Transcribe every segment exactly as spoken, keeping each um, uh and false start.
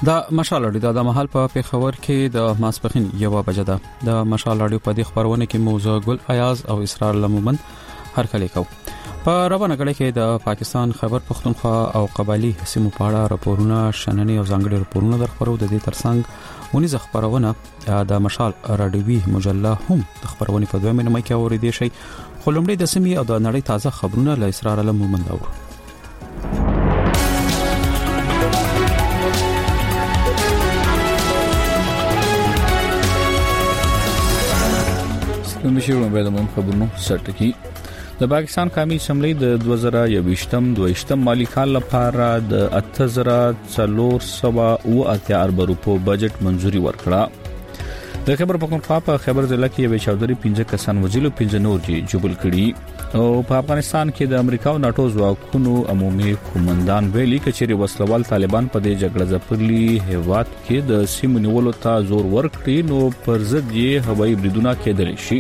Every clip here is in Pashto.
دا مشال اړیدا د محل په پیښور کې د ماسپخین یو بجه ده. د مشال اړیو په دې خبرونه کې موضوع ګل ایاز او اسرار لمومن هر کله کو په روانه غړي کې د پاکستان خیبر پختونخوا او قبایلی سیمو په اړه راپورونه شننې او ځانګړي راپورونه درخبرو. د دې ترڅنګ ونی ځ خبرونه د مشال رادیوي مجله هم د خبرونه په دوه مینه کې اوریدي شي. خلمړي د سیمې او د نړۍ تازه خبرونه له اسرار لمومن داور. مشورو به د مون خبرونو سرټکی د پاکستان قومي اسمبلی د دوه زره یوویشتم دویشتم مالی کال لپاره د اته زره څلور سوه اوه اتیا ارب روپو بجټ منزوري ورکړه. د خیبر پختونخوا په خیبر ضلع کې یو چودري پنځه کسان وزیلو پنځه نور جی جبل کړي او په افغانستان کې د امریکا او ناتو ځواکونو عمومي قومندان ویلي کچېری وسلوال طالبان په دې جګړه ځپلي هیواد کې د سیمو نیولو ته زور ورکړي نو پر ضد یې هوایي بریدونه کېدل شي.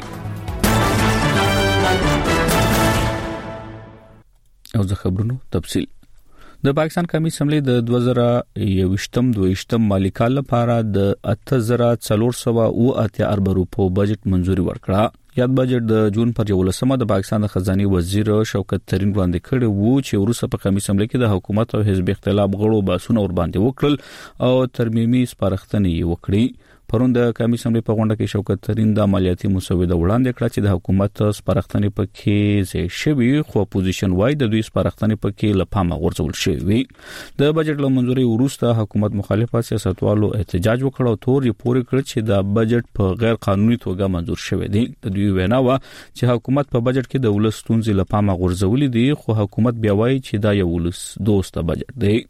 او زه خبرونو تفصیل د پاکستان قومي اسمبلی د دوه زره یوویشتم دویشتم مالی کال لپاره د اته زره څلور سوه اوه اتیا ارب روپو بجټ منزوري ورکړه. یاد بجټ د جون پر یولسمه د پاکستان د خزاني وزیر شوکت ترين وړاندې کړی وو چې وروسته په قومي اسمبلی کې د حکومت او حزب اختلاف غړو باسونه ور باندې وکړل او ترمیمي سپارښتنې یې وکړي. پرون د قومي اسمبلی په غونډه کې شوکت ترين د مالیاتي مسوده وړاندې کړه چې د حکومت سپارښتنې پکې زې شوی خو اپوزیشن وای د دوی سپارښتنې پکې لپامه غورځول شوی. د بجټ له منزوري وروسته حکومت مخالفه سیاستوالو احتجاج وکړ او تور یې پورې کړ چې د بجټ په غیر قانوني توګه منزور شوی دی. د دوی وینا و چې حکومت په بجټ کې د ولس ستونزې لپامه غورځولې دي خو حکومت بیا وایي چې دا یو ولس دوست بجټ دی.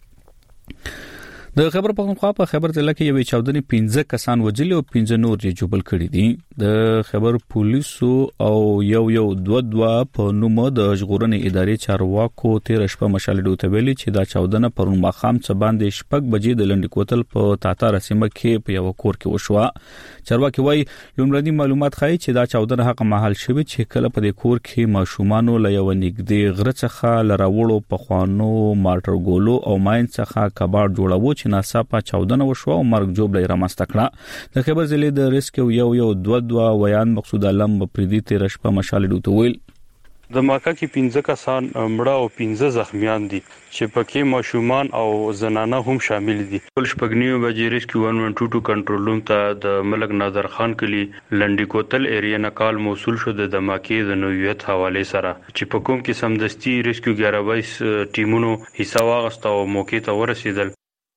د خیبر پختونخوا په خیبر ضلع کې یو چودنی پنځه کسان وجلي او پنځه نور یې جوبل کړي دي. د خیبر پولیسو او یو یو دوه دوه په نوم د ژغورنې ادارې چارواکو تیر شپه مشال ډوته ویلي چې دا چودنه پرون ماخام څه باندې شپږ بجې د لنډ کوتل په تاتا رسمه کې په یو کور کې وشوه. چارواکي وایي لومړني معلومات ښایي چې دا چودنه حق محل شوی چې کله په دې کور کې ماشومان له یو نږدې غره څخه لراوړو په خوانو مارټر ګولو او ماین څخه کباړ جوړاوه چې ناڅاپه چودنه وشوه او مرګ جوړ رامنځته کړه. د خیبر ضلع د ریسکیو یو یو دوه دوه ویان مقصود علم پردي تیر شپه مشال ډوته ویل د ماکا کې پنځه کسان مړه او پنځه زخمیان دي چې پکې ماشومان او زنانه هم شامل دي. ټول شپږنیو بجې ریسکیو یک سو دوه کنټرول روم ته د ملک نادر خان کلی لنډی کوتل ایریا نه کال موصول شو د دماکې د نوعیت حواله سره چې په کوم کې سمدستي ریسکیو یازده بایس ټیمونو حصہ واغسته او موقع ته ورسېدل.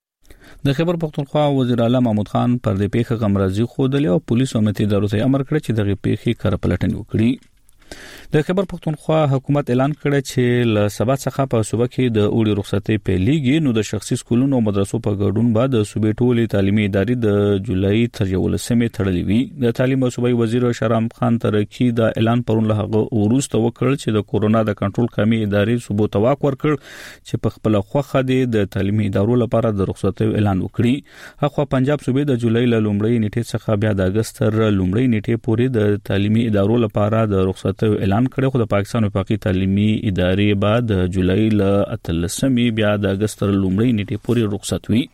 د خیبر پختونخوا وزیر اعلی محمود خان پر دې پیښه غمرازي خوده او پولیسو امنیتي ادارو ته امر کړ چې دغه پیښې کار پلټنه وکړي. د خیبر پختونخوا حکومت اعلان کړ چې ل سبا څخه په صوبه کې د اوړي رخصتۍ پیلېږي نو د شخصي سکولونو او مدرسو په ګډون بعد د صوبې ټولې تعلیمي ادارې د جولای تر یولسمې تړلې وي. د تعلیم او صوبایي وزیر شرام خان ترکی دا اعلان پرون له هغه وروسته وکړ چې د کورونا د کنټرول قومي ادارې صوبو ته واک ورکړ چې په خپل خوخه د تعلیمي ادارو لپاره د رخصتۍ اعلان وکړي. هغه پنجاب صوبې د جولای له لومړۍ نیټې څخه بیا د اگست تر لومړۍ نیټې پورې د تعلیمي ادارو لپاره د رخصتۍ اعلان کړ خو د پاکستان وفاقي تعلیمي ادارې بعد د جولای ل اتلسمې بیا د اگست تر لومړۍ نیټې پورې رخصت وي.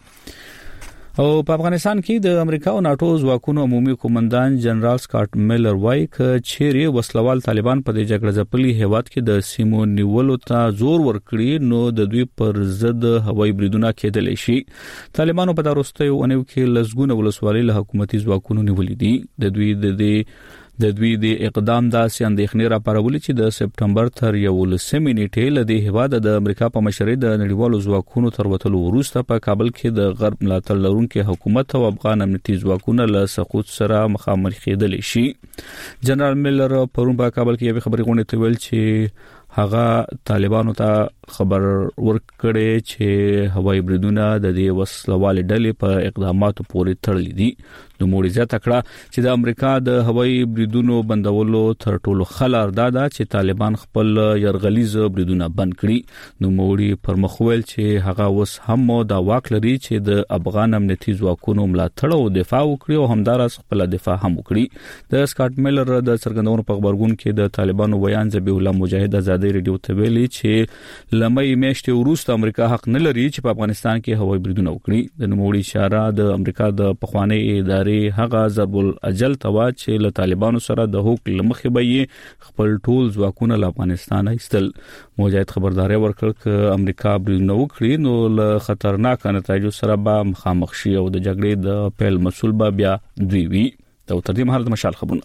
او په افغانستان کې د امریکا او ناتو ځواکونو عمومي قومندان جنرال سکاټ میلر وایي چې چیرې وسلوال طالبان په دې جګړه ځپلي هیواد کې د سیمو نیولو ته زور ورکړي نو د دوی پر ضد هوایي بریدونه کېدل شي. طالبانو په داروستي اونیو کې لزګونه ولسوالۍ له حکومتي ځواکونو نیولې دي. د دوی د دې د دوی د اقدام داسې اندېښنې راپارولې چې د سپټمبر تر یولسمې نیټې له دې هیواد د امریکا په مشرۍ د نړیوالو ځواکونو تر وتلو وروسته په کابل کې د غرب ملاتړ لرونکي حکومت او افغان امنیتي ځواکونه له سقوط سره مخامخ کېدل شي. جنرال میلر پرون په کابل کې یو خبري غونډه ته ویل چې هغه طالبانو ته خبر ورکړي چې هوایي بریدونه د دې وسلوال ډلې په اقداماتو پورې تړلي دي. نو موړي تکړه چې د امریکا د هوایي بریدونو بندولو تر ټولو خلار دادا چې طالبان خپل يرغلیز بریدونه بند کړي. نو موړي پر مخول چې هغه وس هم دا واک لري چې د افغان امنیتي ځواکونو ملاتړ او دفاع وکړي او همدارس خپل دفاع هم وکړي. د سکاټ میلر د څرګندونو په خبرګون کې د طالبانو ویان ذبیح الله مجاهد آزاد ازادي رادیو ته ویلي چې لمې میاشتې وروسته امریکا حق نه لري چې په افغانستان کې هوایي بریدونه وکړي. د نوموړي اشاره د امریکا د پخوانی ادارې هغه ضرب الاجل توا چې له طالبانو سره د حق لمخې به خپل ټول ځواکونه له افغانستان ایستل. مجاهد خبرداري ورکړ چې امریکا بریدونه وکړي نو له خطرناک نتایجو سره به مخامخ شي او د جګړې د پیل مسول به بیا دوی وي. د تر دې مهال د مشال خبرونه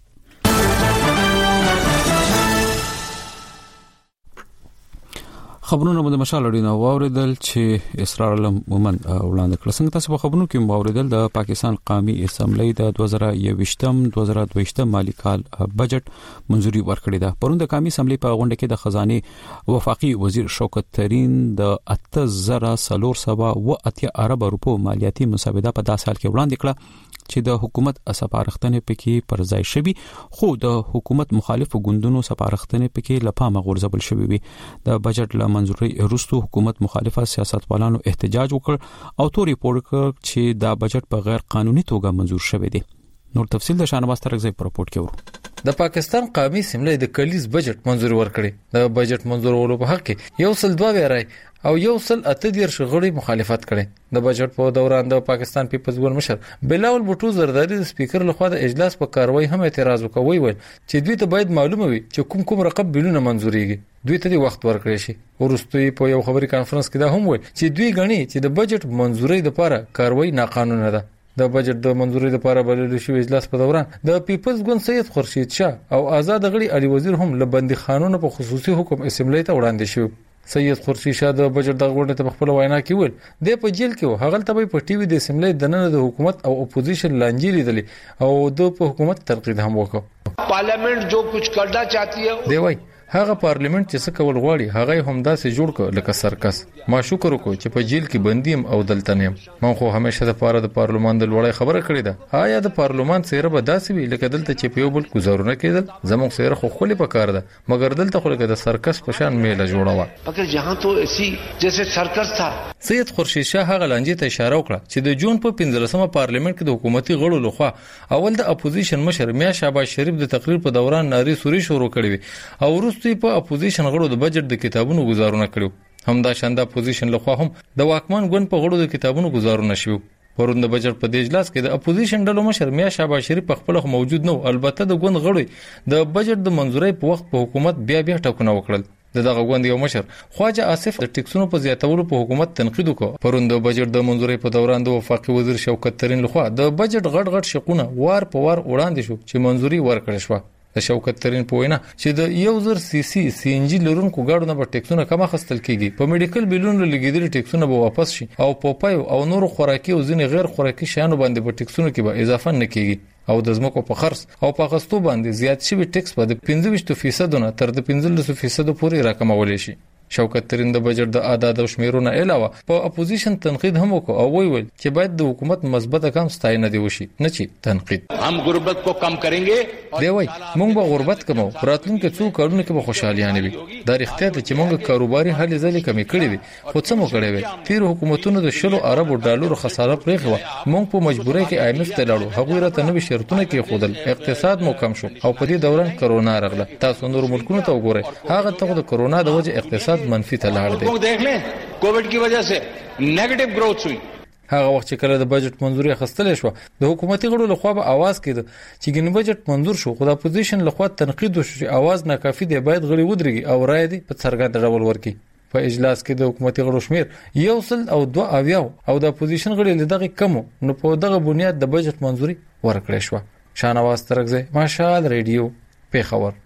خبرونه د مشال اړینا واوریدل چې اسرار مومن وړاندې کړ. څنګه تاسو په خبرونو کې واوریدل د پاکستان قومي اسمبلی د دوه زره یوویشتم دوه زره دویشتم مالی کال بجټ منځوري ورکړی ده. پرون د قومي اسمبلی په غونډه کې د خزانه وفاقي وزیر شوکت ترين د اته زره سلور سبا و اتیا ارب روپو مالیاتي مساوده په داسې حال کې وړاندې کړه چې د حکومت سفارښتنې پکې پر ځای شوي خو د حکومت مخالف ګوندونو سفارښتنې پکې لپاره غورځبل شوي وي. د بجټ له منځوري وروسته حکومت مخالفه سیاستوالانو احتجاج وکړ او تو ریپورت کړ چې دا بجټ په غیر قانوني توګه منظور شوی دی. نور تفصیل د شانواز ترغزي په رپورت کې ورو. د پاکستان قومي اسمبلی د کلیز بجټ منظور ورکړي. د بجټ منظورولو په حق کې یو سل دوه ویرای او یو سل اته دیر شغړی مخالفت کړي. د بجټ په دوران د پاکستان پیپلز ګوند مشر بلاول بوټو زرداری د سپیکر لخوا د اجلاس په کاروایی هم اعتراض وکوي ول چې دوی ته باید معلومه وي چې کوم کوم رقم بلونه منظوريږي. دوی ته د وخت ورکړي شي. ورستوي په یو خبري کانفرنس کې دا هم وایي چې دوی غني چې د بجټ منظوري لپاره کاروایی ناقانونه ده. د بجټ د منظوري لپاره بلل شوی اجلاس په دوران د پیپلز ګوند سید خورشید شاه او آزاد غړي علي وزیر هم لبندي قانون په خصوصي حکم اسمبلی ته وړاندې شو. سید خورشید شاه د بجټ د غونډې ته خپل وینا کې ویل د په جیل کې هغه ته په ټي وي د اسمبلی د نن د حکومت او اپوزیشن لانجې لیدلې او د په حکومت تنقید هم وکړ. پارلیمنت جو کچھ کرنا چاہتی ہے دی وای هغه پارلیمنت چې څه کول غواړي هغه هم داسې جوړ کړ لکه سرکس. ما شکر وکړ چې په جیل کې بندیم او دلته نیم. ما خو همیشه د پاره د پارلمان د لوړای خبره کړې ده. آیا د پارلمان سره به داسې وي لکه دلته چې په یو بل گزارونه کېدل؟ زموږ سره خو خولي پکار ده مګر دلته خو لکه د سرکس په شان میله جوړاوه. مګر جهان تو ایسی جیسے سرکس تھا. سید خورشید شاه هغه لانجې ته اشاره وکړه چې د جون په پنځلسمه پارلیمنت کې د حکومتي غړو لخوا اول د اپوزیشن مشر میا شهباز شریف د تقریر په دوران ناری سوري شروع کړې او وروسته په اپوزیشن غړو د بجټ د کتابونو گزارونه کړو. همدا شاندا اپوزیشن لخوا هم د واکمن ګوند په غړو د کتابونو گزارونه شوه. پرون د بجټ په د اجلاس کې د اپوزیشن ډلو مشر میا شهباز شریف په خپل موجود نو البته د ګوند غړي د بجټ د منځوري په وخت په حکومت بیا بیا ټاکنه وکړل. دغه غوند یو مشر خواجه آصف د ټیکسونو په زیاتولو په حکومت تنقید وکړ. پرون د بجټ د منځوري په دوران د وفاقي وزیر شوکت ترين لخوا د بجټ غټ غټ شقونه وار په وار وړاندې شو چې منځوري ورکړل شو. د شوکت ترين په وینا چې د یو زر سی سی سی ان جی لرونکو گاډو نه په ټیکسونه کم خستل کیږي. په میډیکل بیلونو لګیدل ټیکسونه به واپس شي او په پای او نور خوراکي او ځینې غیر خوراکي شیانو باندې په ټیکسونو کې به اضافه نه کیږي او د زمکو په خرڅ او په غستو باندې زیات شوی ټیکس په پنځه ویشت فیصد نه تر د پنځلس فیصد پورې راکمول شي. شوکت ترين د بجټ د اعداد او شمیرونه علاوه په اپوزیشن تنقید هم وکړ او ویل چې باید د حکومت مثبت کم ستاینه دی وشي نه چې تنقید. هم غربت کو کم کړنګي دی وای موږ به غربت کمو راتلونکي څو کارونه کې به خوشحاليانه وي. دا اړتیا ته چې موږ کاروباري حل ځلې کمی کړې وي خو څه مو کړې وي. تیر حکومتونو د شلو اربو ډالرو خساره پرېخوا موږ په مجبورۍ کې آی ایم اف ته لاړو. هغه راته نوې شرطونه کې خودل اقتصاد مو کم شو او په دې دوران کرونا راغله. تاسو نور ملکونو ته وګورئ هغه ته د کرونا د وجه اقتصاد منفي ته لاړ دی. دیکھ لیں کووډ کی وجہ سے نیگیټیو گروث ہوئی. هغه وخت چې کله د بجټ منظوري خستلې شو د حکومتي غړو لخوا به आवाज کېده چې ګنې بجټ منظور شو خو د اپوزیشن لخوا تنقید وشو چې आवाज ناکافي دی باید غړي ودرېږي او رائے دی په څرګند ډول ورکړي. په اجلاس کې د حکومتي غړو شمیر یو سل او دوه اویاو او د اپوزیشن غړي لدغه کم نو په دغه بنیاد د بجټ منظوري ورکړې شو. شانواز ترغزي ماشال ریډیو پیښور.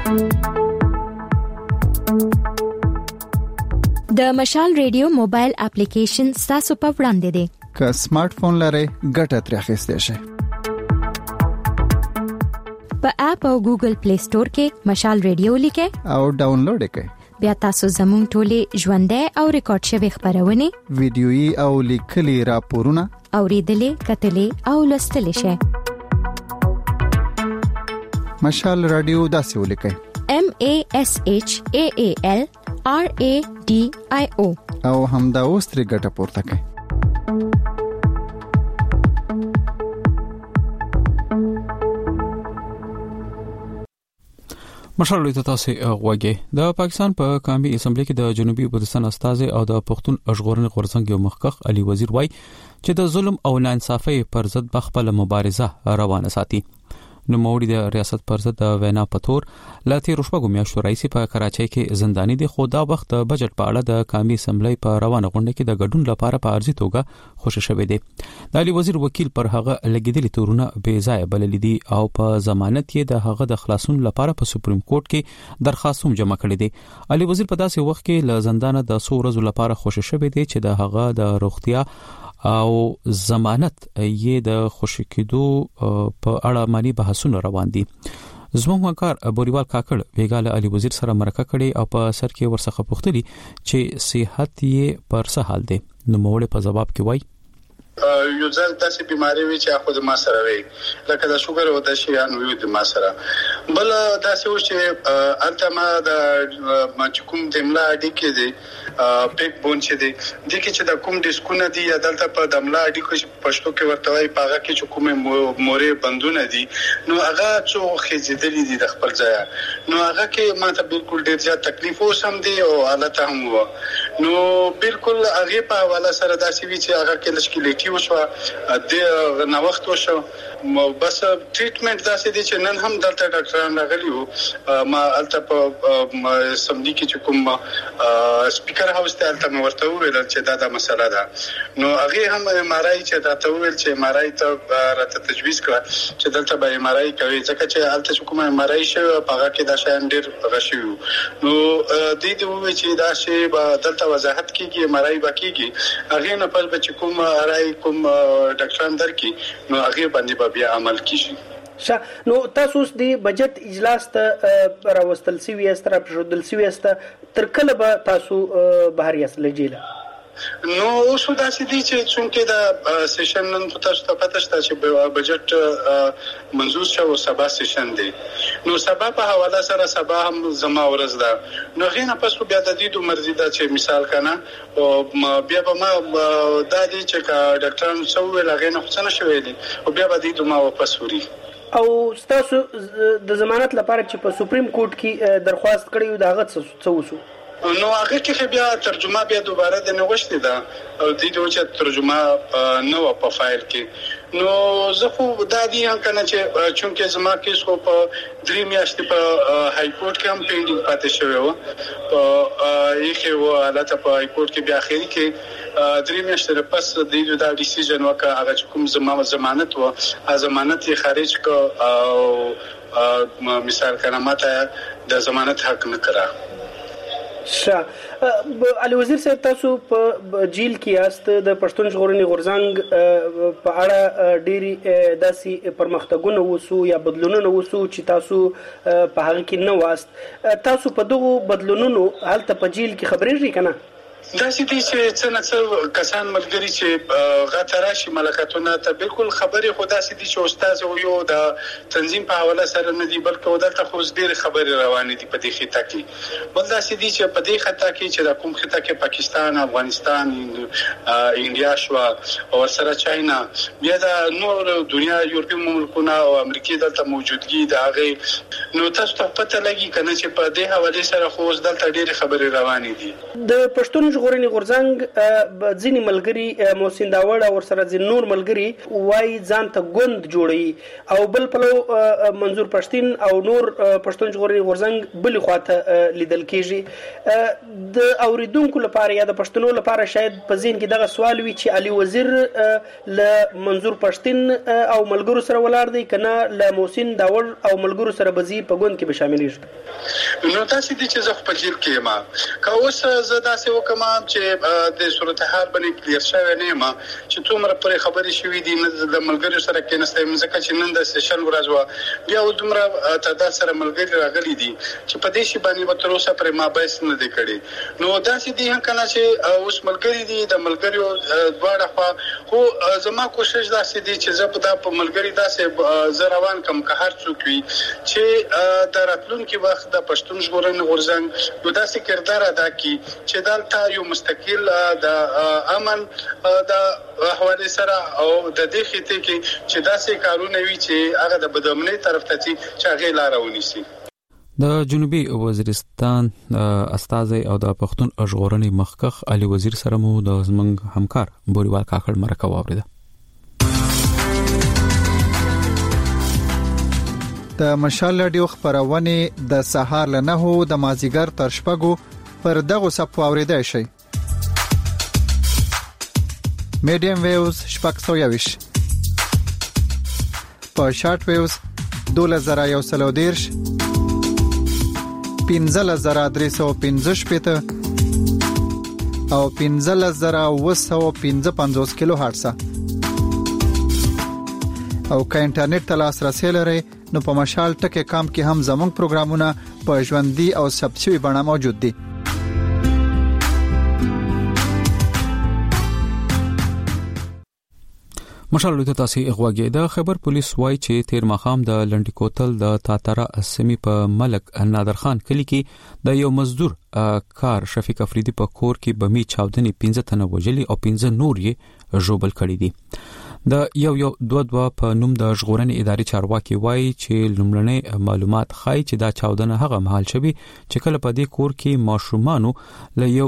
د مشال ریډیو موبایل اپلیکیشن تاسو په وړاندې دی. که سمارټ فون لرئ ګټه ترې اخیستئ شئ. په اپ او ګوګل پلی سٹور کې مشال ریډیو لیکئ او ډاونلوډ کړئ. بیا تاسو زموږ ټولې ژوندۍ او ریکارډ شوی خبرونه ویډیويي او لیکلي راپورونه اوریدلې کتلې او لوستلې شئ. مشال رادیو داسې ولیکئ M A S H A A L R A D I O او همدا اوس ترې ګټه پورته کړئ. مشال ته تاسو غوږی د پاکستان په قومي اسمبلی کې د جنوبي بلوچستان استاد او د پښتون اشغورنې غورځنګ یو مخکخ علي وزیر وای چې د ظلم او ناانصافي پر ضد بخپل مبارزه روانه ساتي. نو موري د ریاست پر ضد د وینا پتور لاته روشپګو میاشتو رئیس په کراچۍ کې زنداني دي. خو دا وخت د بجټ په اړه د قومي اسمبلی په روانه غونډه کې د ګډون لپاره په ارزي توګه خوشی شوه دي. د علي وزیر وکیل پر هغه لګیدلي تورونه بې ځای بلل دي او په ضمانت کې د هغه د خلاصون لپاره په سپریم کورټ کې درخواست هم جمع کړی دی. علي وزیر په داسې وخت کې له زندانه د څو ورځې لپاره خوشی شوه دي چې د هغه د روغتیا او ضمانت یې د خوشی کېدو په اړه مالي بحثونه روان دي. زموږ همکار بوریوال کاکړ ویګاله علي وزیر سره مرکه کړي او په سر کې ورڅخه پوښتنه چې صحت یې پر څه حال دی. نو موړ په جواب کې وایي یو ځل داسې بیماری وی چې خو د ما سره وی لکه د شوګر او د شیان وی د ما سره بل داسې و چې انته ما د ما کوم د ملا اډی کې دی بیک بون چې دی د کې چې د کوم ډیسکونه دی عدالت په د ملا اډی کې پښتو کې ورته وای پاغه کې چې کومه مورې بندونه دي نو هغه څو خېځېدلې دي د خپل ځای نو هغه کې ما ته بالکل ډیر زیات تکلیف وسم دی او حالت هم و نو بالکل هغه په حواله سره داسې وی چې هغه کې لشکلیټي وشو د نو وخت وشو بس ټریټمنټ داسې دي چې نن هم دلته ډاکټران راغلي وو ما الته په سمدي کې چې کوم سپیکر هاوس ته الته ورته ویل چې دا د مسله ده نو هغه هم مارای چې دا ته ویل چې مارای ته راته تجویز کړ چې دلته به مارای کوي ځکه چې الته کوم مارای شو هغه کې دا شان ډیر غشي نو د دې وی چې دا شی دلته وضاحت کیږي مارای باکیږي هغه نه په بچ کوم راي کوم ډاکټران درکې نو هغه باندې بیا عمل کیږي. نو تاسو د بجټ اجلاس ته راوستل سوي استر پرودل سوي است تر کله به تاسو بهر یاسل جیله نو اوس دا چې دي چې څنګه دا سیشن نن تاسو ته پته شته چې بجټ منظور شو سبا سیشن دی نو سبا په حواله سره سبا هم زما ورځ ده نو غینه پس بیا د دې د مرزي دا چې مثال کنه او بیا به ما دا دي چې ډاکټران څو ویل غینه خو څه شوې دي او بیا به دې ما واپس وري او تاسو د ضمانت لپاره چې په سپریم کورټ کې درخواست کړی دا غت څه وسو نو هغه کې بیا ترجمه بیا دوباره د نوښت ده او د دې چې ترجمه نو په فایل کې نو زه خو دا دی کنه چې چونکه زما کیس خو په درې میاشتې په های کورټ کې هم پینډینګ پاتې شوی و او یې و حالت په های کورټ کې بیا اخیری کې درې میاشتې پس د دې دا ډیسیژن وکړه هغه کوم زما ضمانت و ضمانت یې خارج کو او مثال کنه ماته د ضمانت حق نه کړه. ښه علي وزیر صاحب تاسو په جیل کې یاست د پښتون ژغورنې غورځنګ په اړه ډېری داسې پرمختګونه وسو یا بدلونونه وسو چې تاسو په هغه کې نه واست تاسو په دغه بدلونونو هلته په جیل کې خبرېږئ کنه دا چې دي چې څنګه څو کسان ملګری چې غاتراشي ملکاتونه ته بالکل خبرې خدا سي دي چې استاد یو د تنظیم په حواله سره نه دی بلکې ودلته خو ډېر خبرې روانې دي په دې خطه کې بل دا چې دي چې په دې خطه کې چې د کوم خطه کې پاکستان افغانستان انډیا شو او سره چاینا بیا د نور دنیا یورپي ملکونه او امریکا دلته موجودګي د هغه نو تاسو ته پته لګي کنه چې په دې حواله سره خو دلته ډېر خبرې روانې دي د پښتون ژغورنې غورځنګ ځینې ملګري محسن داوړ او سره ځین نور ملګري وای ځان ته ګوند جوړي او بل پلو منظور پښتين او نور پښتون ژغورنې غورځنګ بل خواته لیدل کیږي د اوریدونکو لپاره یا د پښتنو لپاره شاید په ذهن کې دغه سوال وي چې علي وزیر له منظور پښتين او ملګرو سره ولاړ دی کنه له محسن داوړ او ملګرو سره بزی په ګوند کې به شامل شي نو تاسو دې چې زه په جیل کې ما کا اوس زه داسې وکم چې د صورتحال باندې کلیر شوی نه ما چې څومره پرې خبرې شوې دي د ملګرو سره کې نسته مزکه چې نن د سیشن ورځ و بیا دومره تعداد سره ملګري راغلي دي چې په دې شی باندې وتر اوسه پر ما بحث نه دی کړی نو داسې دي هم کنه چې اوس ملګري دي د ملګرو دواړه خو خو زما کوشش داسې دي چې زه په دا په ملګري داسې زه روان کوم که هر څوک وي چې د راتلونکي وخت د پښتون ژغورنې غورځنګ یو داسې کردار ادا کړي چې دلته یو مستقل د امن د حواله سره او د دې خطه کې چې داسې کارونه وي چې هغه د بدامنۍ طرف ته چې هغه لار ونیسي. د جنوبي وزیرستان استاذ او د پښتون ژغورنې مخکخ علي وزیر سره مو د زمنګ همکار بوريوال کاکړ مرکه واوریده. د مشال رادیو خبرونه د سهار له نهو د مازیګر تر شپږو پر دغه صفو اوریدای شي. میډیم ویوز شپږ سوه یوش په شارټ ویوز دوله زره یو سل او دیرش پنځه زره درې سوه پنځه شپېته او پنځه زره اوه سوه پنځه پنځوس کیلو هرتز. او که انټرنیټ ته لاسرسي لرئ نو په مشال ټکی کام کې هم زموږ پروګرامونه په ژوندۍ او ثبت شوي بڼه موجود دي. مشال لوی تاسو اغواګه د خبر پولیس وای چې تیر مخام د لنډی کوتل د تاتره اسمی په ملک نادر خان کلی کې د یو مزدور کار شفیق افریدی په کور کې بمی چاودنی پنځه تنه وجلی او پنځه نور یې ژوبل کړي دي. د یو یو دوه دوه په نوم د ژغورنې ادارې چارواکي وایي چې لومړنۍ معلومات ښایي چې دا چاودنه هغه مهال شوی چې کله په دې کور کې ماشومانو له یو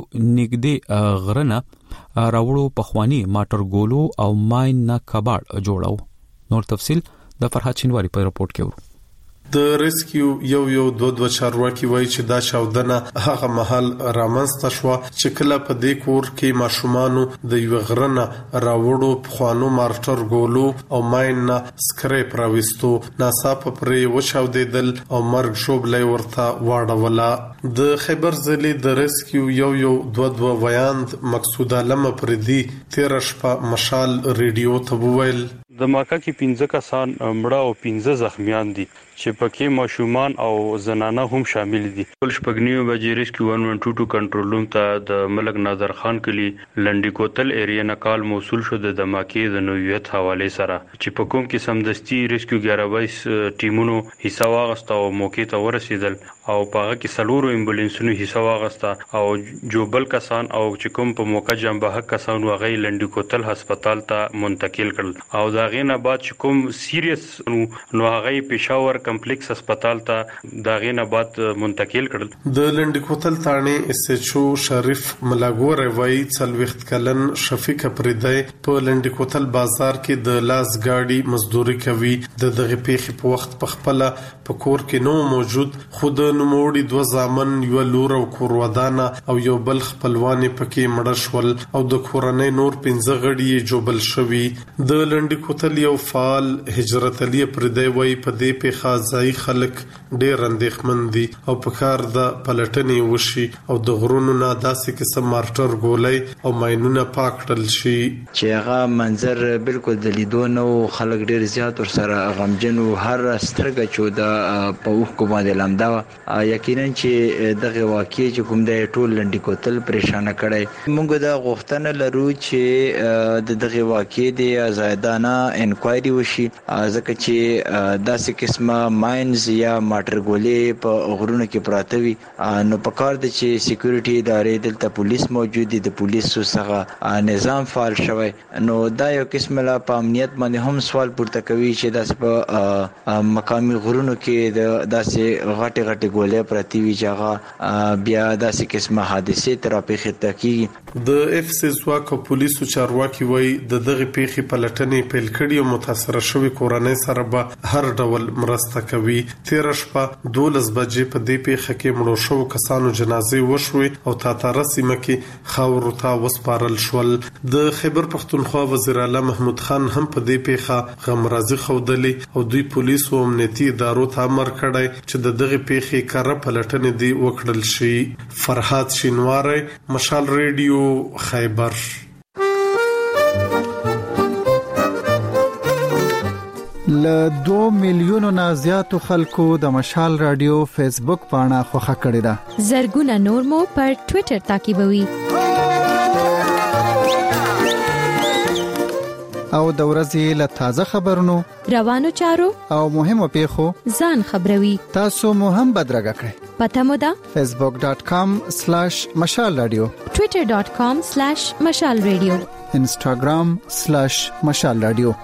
نږدې غرنه راوړو پخوانی ماټر ګولو او ماین نه کباړ جوړاو. نور تفصيل د فرحات شینواری په رپورت کې ورو. د ریسکیو یو یو دوه دوه چارواکي وایي چې دا چاودنه هغه محل رامنځته شو چې کله په دې کور کې ماشومانو د یو غرنه راوړو پخوانو مارټر ګولو او ماین نه سکریپ راوستو ناڅاپه پرې وچاودېدل او مرګ شوبلې ورته واړوله. د خیبر ضلع د ریسکیو یو یو دوه دوه ویاند مقصود علم پردي تیر شپه مشال ریډیو ته وویل د ماکا کې پنځه کسان مړه او پنځه زخمیان دي چې پکې ماشومان او زنانه هم شامل دي. ټول شپږنیو بجې ریسکیو ون ون ټو ټو کنټرول روم ته د ملک نادر خان کلی لنډی کوتل ایریا نه کال موصول شو د دماکې د نوعیت حواله سره چې په کوم کې سمدستي ریسکیو ګیارہ بایس ټیمونو حصہ واغسته او موقع ته ورسېدل او په کې سلورو امبولانسونو حصہ واغسته او جوبل کسان او چې کوم په موقع جنبه حق کسان وغي لنډی کوتل هسپتال ته منتقل کړل او دا غینه بعد چې کوم سیریس نو هغه پېښور کمپلیکس هسپتال ته دا غینه بعد منتقل کړل. د لنډی کوتل تانه اس ایچ او شریف ملاګور وای څلويخت کلن شفیق پردای په لنډی کوتل بازار کې د لاس گاډي مزدوري کوي. د دغه پیښې په وخت په خپل په کور کې نو موجود خود نوموړي دوه ځامن یو لور او کور ودانه او یو بل خپلوان پکې مړ شول او د کورنۍ نور پنځه غړي جوبل شوي. د لنډی کوتل یو فعال هجرت علي پردی وای په دې پیښه ځای خلک ډېر اندېښمن دي او په کار د پلټنې وشي او د غرونو نه داسې قسم مارټر ګولې او ماینونه پاکړل شي چې هغه منظر بالکل د لیدو نو خلک ډېر زیات ور سره غمجن او هر سترګه چې د په وښ کو باندې لامدا یقینا چې دغه واقعي چې کوم د ټول لنډی کوتل پریشان کړي. موږ د غوښتنه لرو چې د دغه واقعي د زیادانه انکوایري وشي ځکه چې داسې قسمه ماینز یا ماټر ګولې په غرونو کې پراته وي نو په کار د چې سکیورټي ادارې دلته پولیس موجود دي د پولیسو څخه نظام فعال شوی نو دا یو قسمه لا په امنیت باندې هم سوال پورته کوي چې داسې په مقامي غرونو کې د داسې غټي غټي ګولې پراته وي چې هغه بیا داسې قسمه حادثې تر پیښه تکي. د اف سي زواکو پولیسو چارواکي وای د دغه پیښې پلټنې پیل کړي او متاثر شوی کورنۍ سره به هر ډول مرسته کوي. تیر شپه دولس بجې په دې پیښه کې مړو شو کسانو جنازې وشوي او تاتاره سیمه کې خاورو ته وسپارل شول. د خیبر پښتونخوا وزیر اعلی محمود خان هم په دې پیښه غمرازي خودلې او دوی پولیسو او امنیتي ادارو ته امر کړی چې د دغه پیښې کار پلټنې دی وکړل شي. فرحات شینواری مشال ریډیو خیبر. ل دوه میلیونو نه زیاتو خلکو د مشال رادیو فیسبوک پاڼه خوښه کړې ده. زرګونه نور مو پر ټوئیټر تعقیبوي. او د ورځې له تازه خبرونو روانو چارو او مهمو پیښو ځان خبروي. تاسو مو هم بدرګه کړئ. پته مو ده facebook dot com slash mashal radio twitter dot com slash mashal radio instagram slash mashal radio.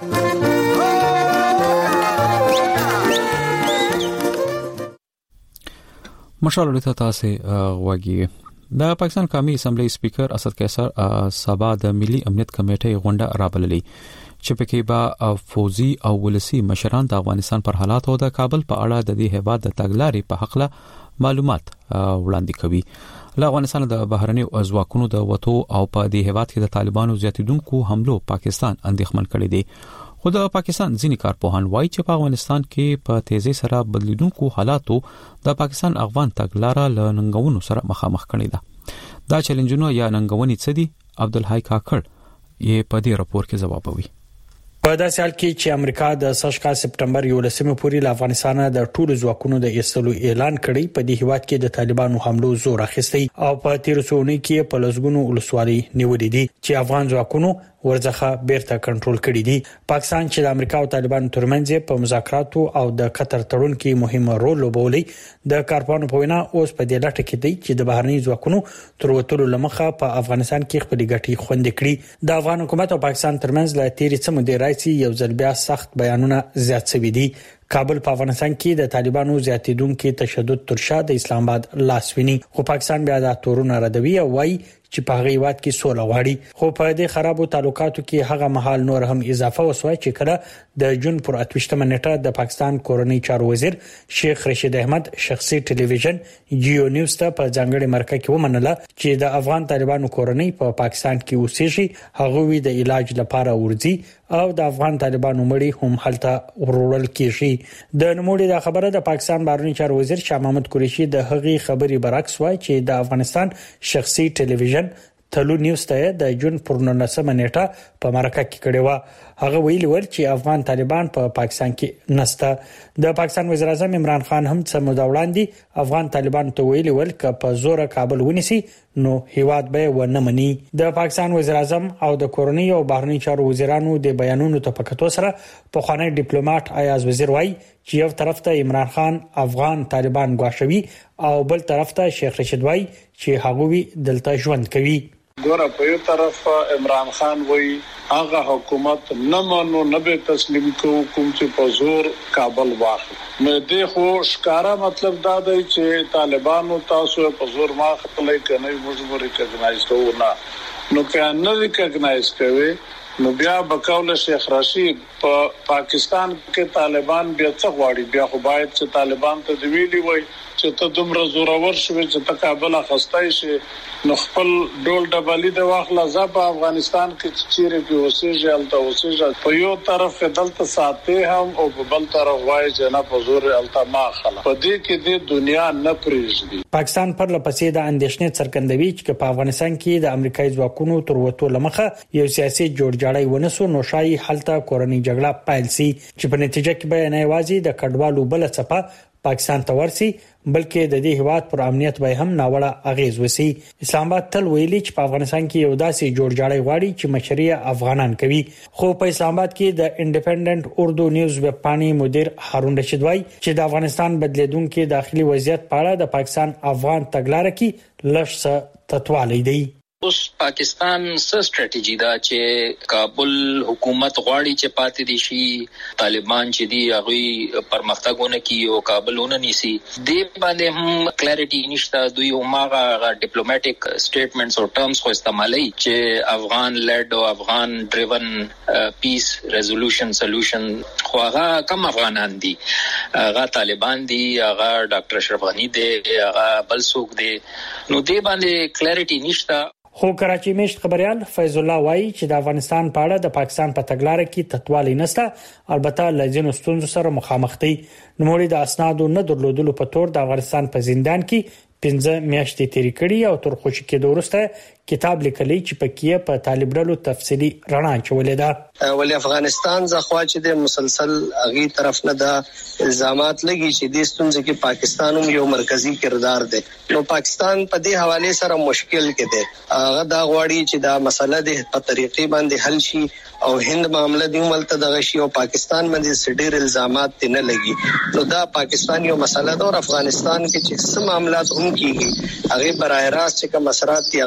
مشال ته تاسو واګي د پاکستان قومي اسمبلی سپیکر اسد قیصر سبا د ملي امنیت کمیټې غونډه رابللې چې پکې با فوزي او ولسی مشران د افغانستان پر حالات او د کابل په اړه د دې هیواد د تګلارې په حق له معلومات وړاندې کوي. له افغانستان د بهرني ځواکونو د وټو او په دې هیواد کې د طالبانو زیاتیدونکو حملو پاکستان اندېښمن کړی دی. خو د پاکستان ځینې کارپوهان وایي چې په افغانستان کې په تیزی سره بدلیدونکو حالاتو د پاکستان افغان تګلارې له ننګونو سره مخامخ کړي ده. دا چیلنجونه یا ننګونې څه دي؟ عبدالحی کاکړ یې په دې راپور کې ځوابوي. په داسې حال کې چې امریکا د سږ سپټمبر یولسمه پورې له افغانستان د ټولو ځواکونو د ایستلو اعلان کړی، په دې هیواد کې د طالبانو حملو زور اخیستی او په تیر څو اونۍ کې په لسګونو ولسوالۍ نیولې دي چې افغان ځواکونو ورڅخه بیرته کنټرول کړي دي. پاکستان چې د امریکا او طالبانو ترمنځ په مذاکراتو او د قطر تړون کې مهمه رول لوبولي، د کارپوهانو په وینا اوس په دې لټه کې دی چې د بهرني ځواکونو تر وټولو لمخه په افغانستان کې خپل ګټې خوندې کړي. د افغان حکومت او پاکستان ترمنځ لا تیرې څه مودې راځي یو ځل بیا سخت بیانونه زیات شوي دي. کابل په افغانستان کې د طالبانو زیاتیدونکو تشدد تر شا د اسلام آباد لاس ویني، خو پاکستان بیا د تورونه ردوي او وايي چې په هغه وخت کې سوله غواړي. خو په دې خرابو تعلقاتو کې هغه مهال نور هم اضافه وسوي چې کله د جون پر اتوشتمه نیټه د پاکستان کورنۍ چارو وزیر شیخ رشید احمد شخصي ټلویزیون جیو نیوز ته په ځانګړي مرکه کې ومنله چې د افغان طالبانو کورنۍ په پا پاکستان کې اوسېږي، هغه د علاج لپاره ورځي او د افغان طالبانو مړي هم هلته ورول کیږي. د نوموړي د خبره د پاکستان بهرنی چارو وزیر شاه محمود قریشي د هغې خبري برعکس وای چې د افغانستان شخصي ټلویزیون تلو نیوز ته د جون پر نولسمه نیټه په مرکه کې کړي و. هغه ویلي ول چې افغان طالبان په پا پاکستان کې نسته. د پاکستان وزیر اعظم عمران خان هم څه موده وړاندې افغان طالبان ته ویلي ول چې په زور کابل ونیسي نو هیواد به ونه مني. د پاکستان وزیر اعظم او د کورنۍ او بهرنی چارو وزیرانو د بیانونو ته پکتو سره په خوانی ډیپلوماټ ایاز وزیر وای چې یو طرف ته عمران خان افغان طالبان غواړي او بل طرف ته شیخ رشید وای چې هغه دلته ژوند کوي. ګوره په یو طرف عمران خان وای هغه حکومت نه مانو نه به تسلیم کو کوم چې په زور کابل واخلي. مې دې خو ښکارا مطلب دا دی چې طالبانو تاسو په زور ما خپلې کني موږ ریکګنایز کوو نه نو که نه ریکګنایز کوي نو بیا بقول شیخ رشید په پا پاکستان کې طالبان بیا څه غواړي، بیا خو باید چې طالبان ته دی ویلي وای چې ته دومره زورور شوې چې ته کابل خستای شي نو خپل ډول ډبلی د واخله ځب افغانستان کې چیرې په اوسېږي الته اوسېږي. په یو طرف دلته ساتي هم او په بل طرف وایي چې نه په زور الته ما خلا په دې کې د دنیا نه پریږدي. پاکستان پر لپسې د اندېښنې څرګندوي چې په افغانستان کې د امریکایي ځواکونو تر وټو لمخه یو سیاسي جوړجاړی ونسو نو شای حالته کورنۍ جګړه پایل سي چې په نتیجه کې به نه وازي د کډوالو بل څپه پاکستان ته ورسي بلکې د دې هیواد پر امنیت به هم ناوړه اغیز وسی. اسلام آباد تل ویلي چې په افغانستان کې یو داسې جوړجاړی غواړي چې مشري افغانان کوي، خو په اسلام آباد کې د انډیپندنت اردو نیوز ویب پاڼې مدیر هارون رشید وای چې د افغانستان بدلیدونکو داخلي وضعیت په اړه د پاکستان افغان تګلارې کې لږ څه تطوالی دی. اوس پاکستان څه ستراتیژي دا چې کابل حکومت غواړي چې پاتې دي شي، طالبان چې دی هغه پرمختګونه کوي او کابلونه نیسي، دې باندې هم کلیریټي نشته. دوی هماغه ډیپلوماټیک سټیټمنټس او ټرمز خو استعمالي چې افغان لیډ او افغان ډریون پیس ریزولوشن سولوشن، خو هغه کم افغانان دي، هغه طالبان دي، هغه ډاکټر اشرف غنی دی، هغه بل څوک دی، نو دې باندې کلیریټي نشته. خو کراچي میشت خبريال فیض الله وایي چې د افغانستان په اړه د پاکستان په تګلارې کې تطوالی نشته، البته لږینو ستونزو سره مخامخ دي. نوموړي د اسنادو نه درلودلو په تور د افغانستان په زندان کې پنځه میاشتې تیرې کړې او تر خوشی کېدو وروسته کتاب لیکلی چې پکې په طالب ډلو تفصیلی رڼا چولې ده. ولی افغانستان ځخوا چې د مسلسل اغي طرف نه د الزامات لګي چې د ستونزې کې پاکستان هم یو مرکزی کردار دی، نو پاکستان په دې حواله سره مشکل کې دی. هغه دا غواړي چې دا مسله د په طریقې باندې حل شي او هند معاملې دی ملته دغه شی او پاکستان باندې سډیر الزامات نه لګي، نو دا پاکستان یو مسله ده او افغانستان کې چې څه معاملات هم کیږي هغه برای راست چې کوم اثرات دی هغه پاکستان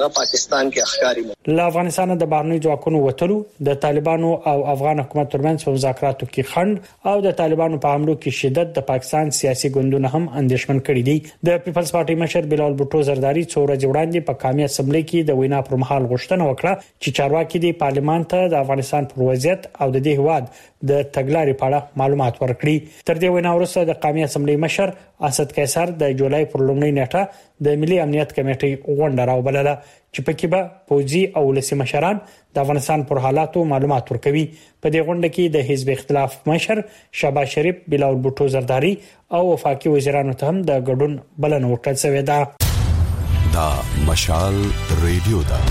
پاکستان کې ښکاری. له افغانستان د بهرنی ځواکونو وټلو د طالبانو او افغان حکومت ترمنځ په مذاکراتو کې خنډ او د طالبانو په حملو کې شدت د پاکستان سیاسي ګوندونه هم اندېښمن کړي دي. د پیپلز پارټي مشر بلال بوټو زرداری څو ورځې وړاندې په قومي اسمبلی کې د وینا پر مهال غوښتنه وکړه چې چارواکي د پارلمان ته د افغانستان پر وضعیت او د دې هواد د تګلارې په اړه معلومات ورکړي. تر دې وینا وروسته د قومي اسمبلی مشر اسد قیصر د جولای پر لومړۍ نیټه د ملي امنیت کمیټې غونډه راوبلله چې پکې به پوځي او ولسي مشران د افغانستان پر حالاتو معلومات ورکوي. په دې غونډه کې د حزب اختلاف مشر شهباز شریف، بلال بوټو زرداری او وفاقي وزیرانو ته هم د ګډون بلنه ورکړل شوې ده. دا مشال ریډیو ده.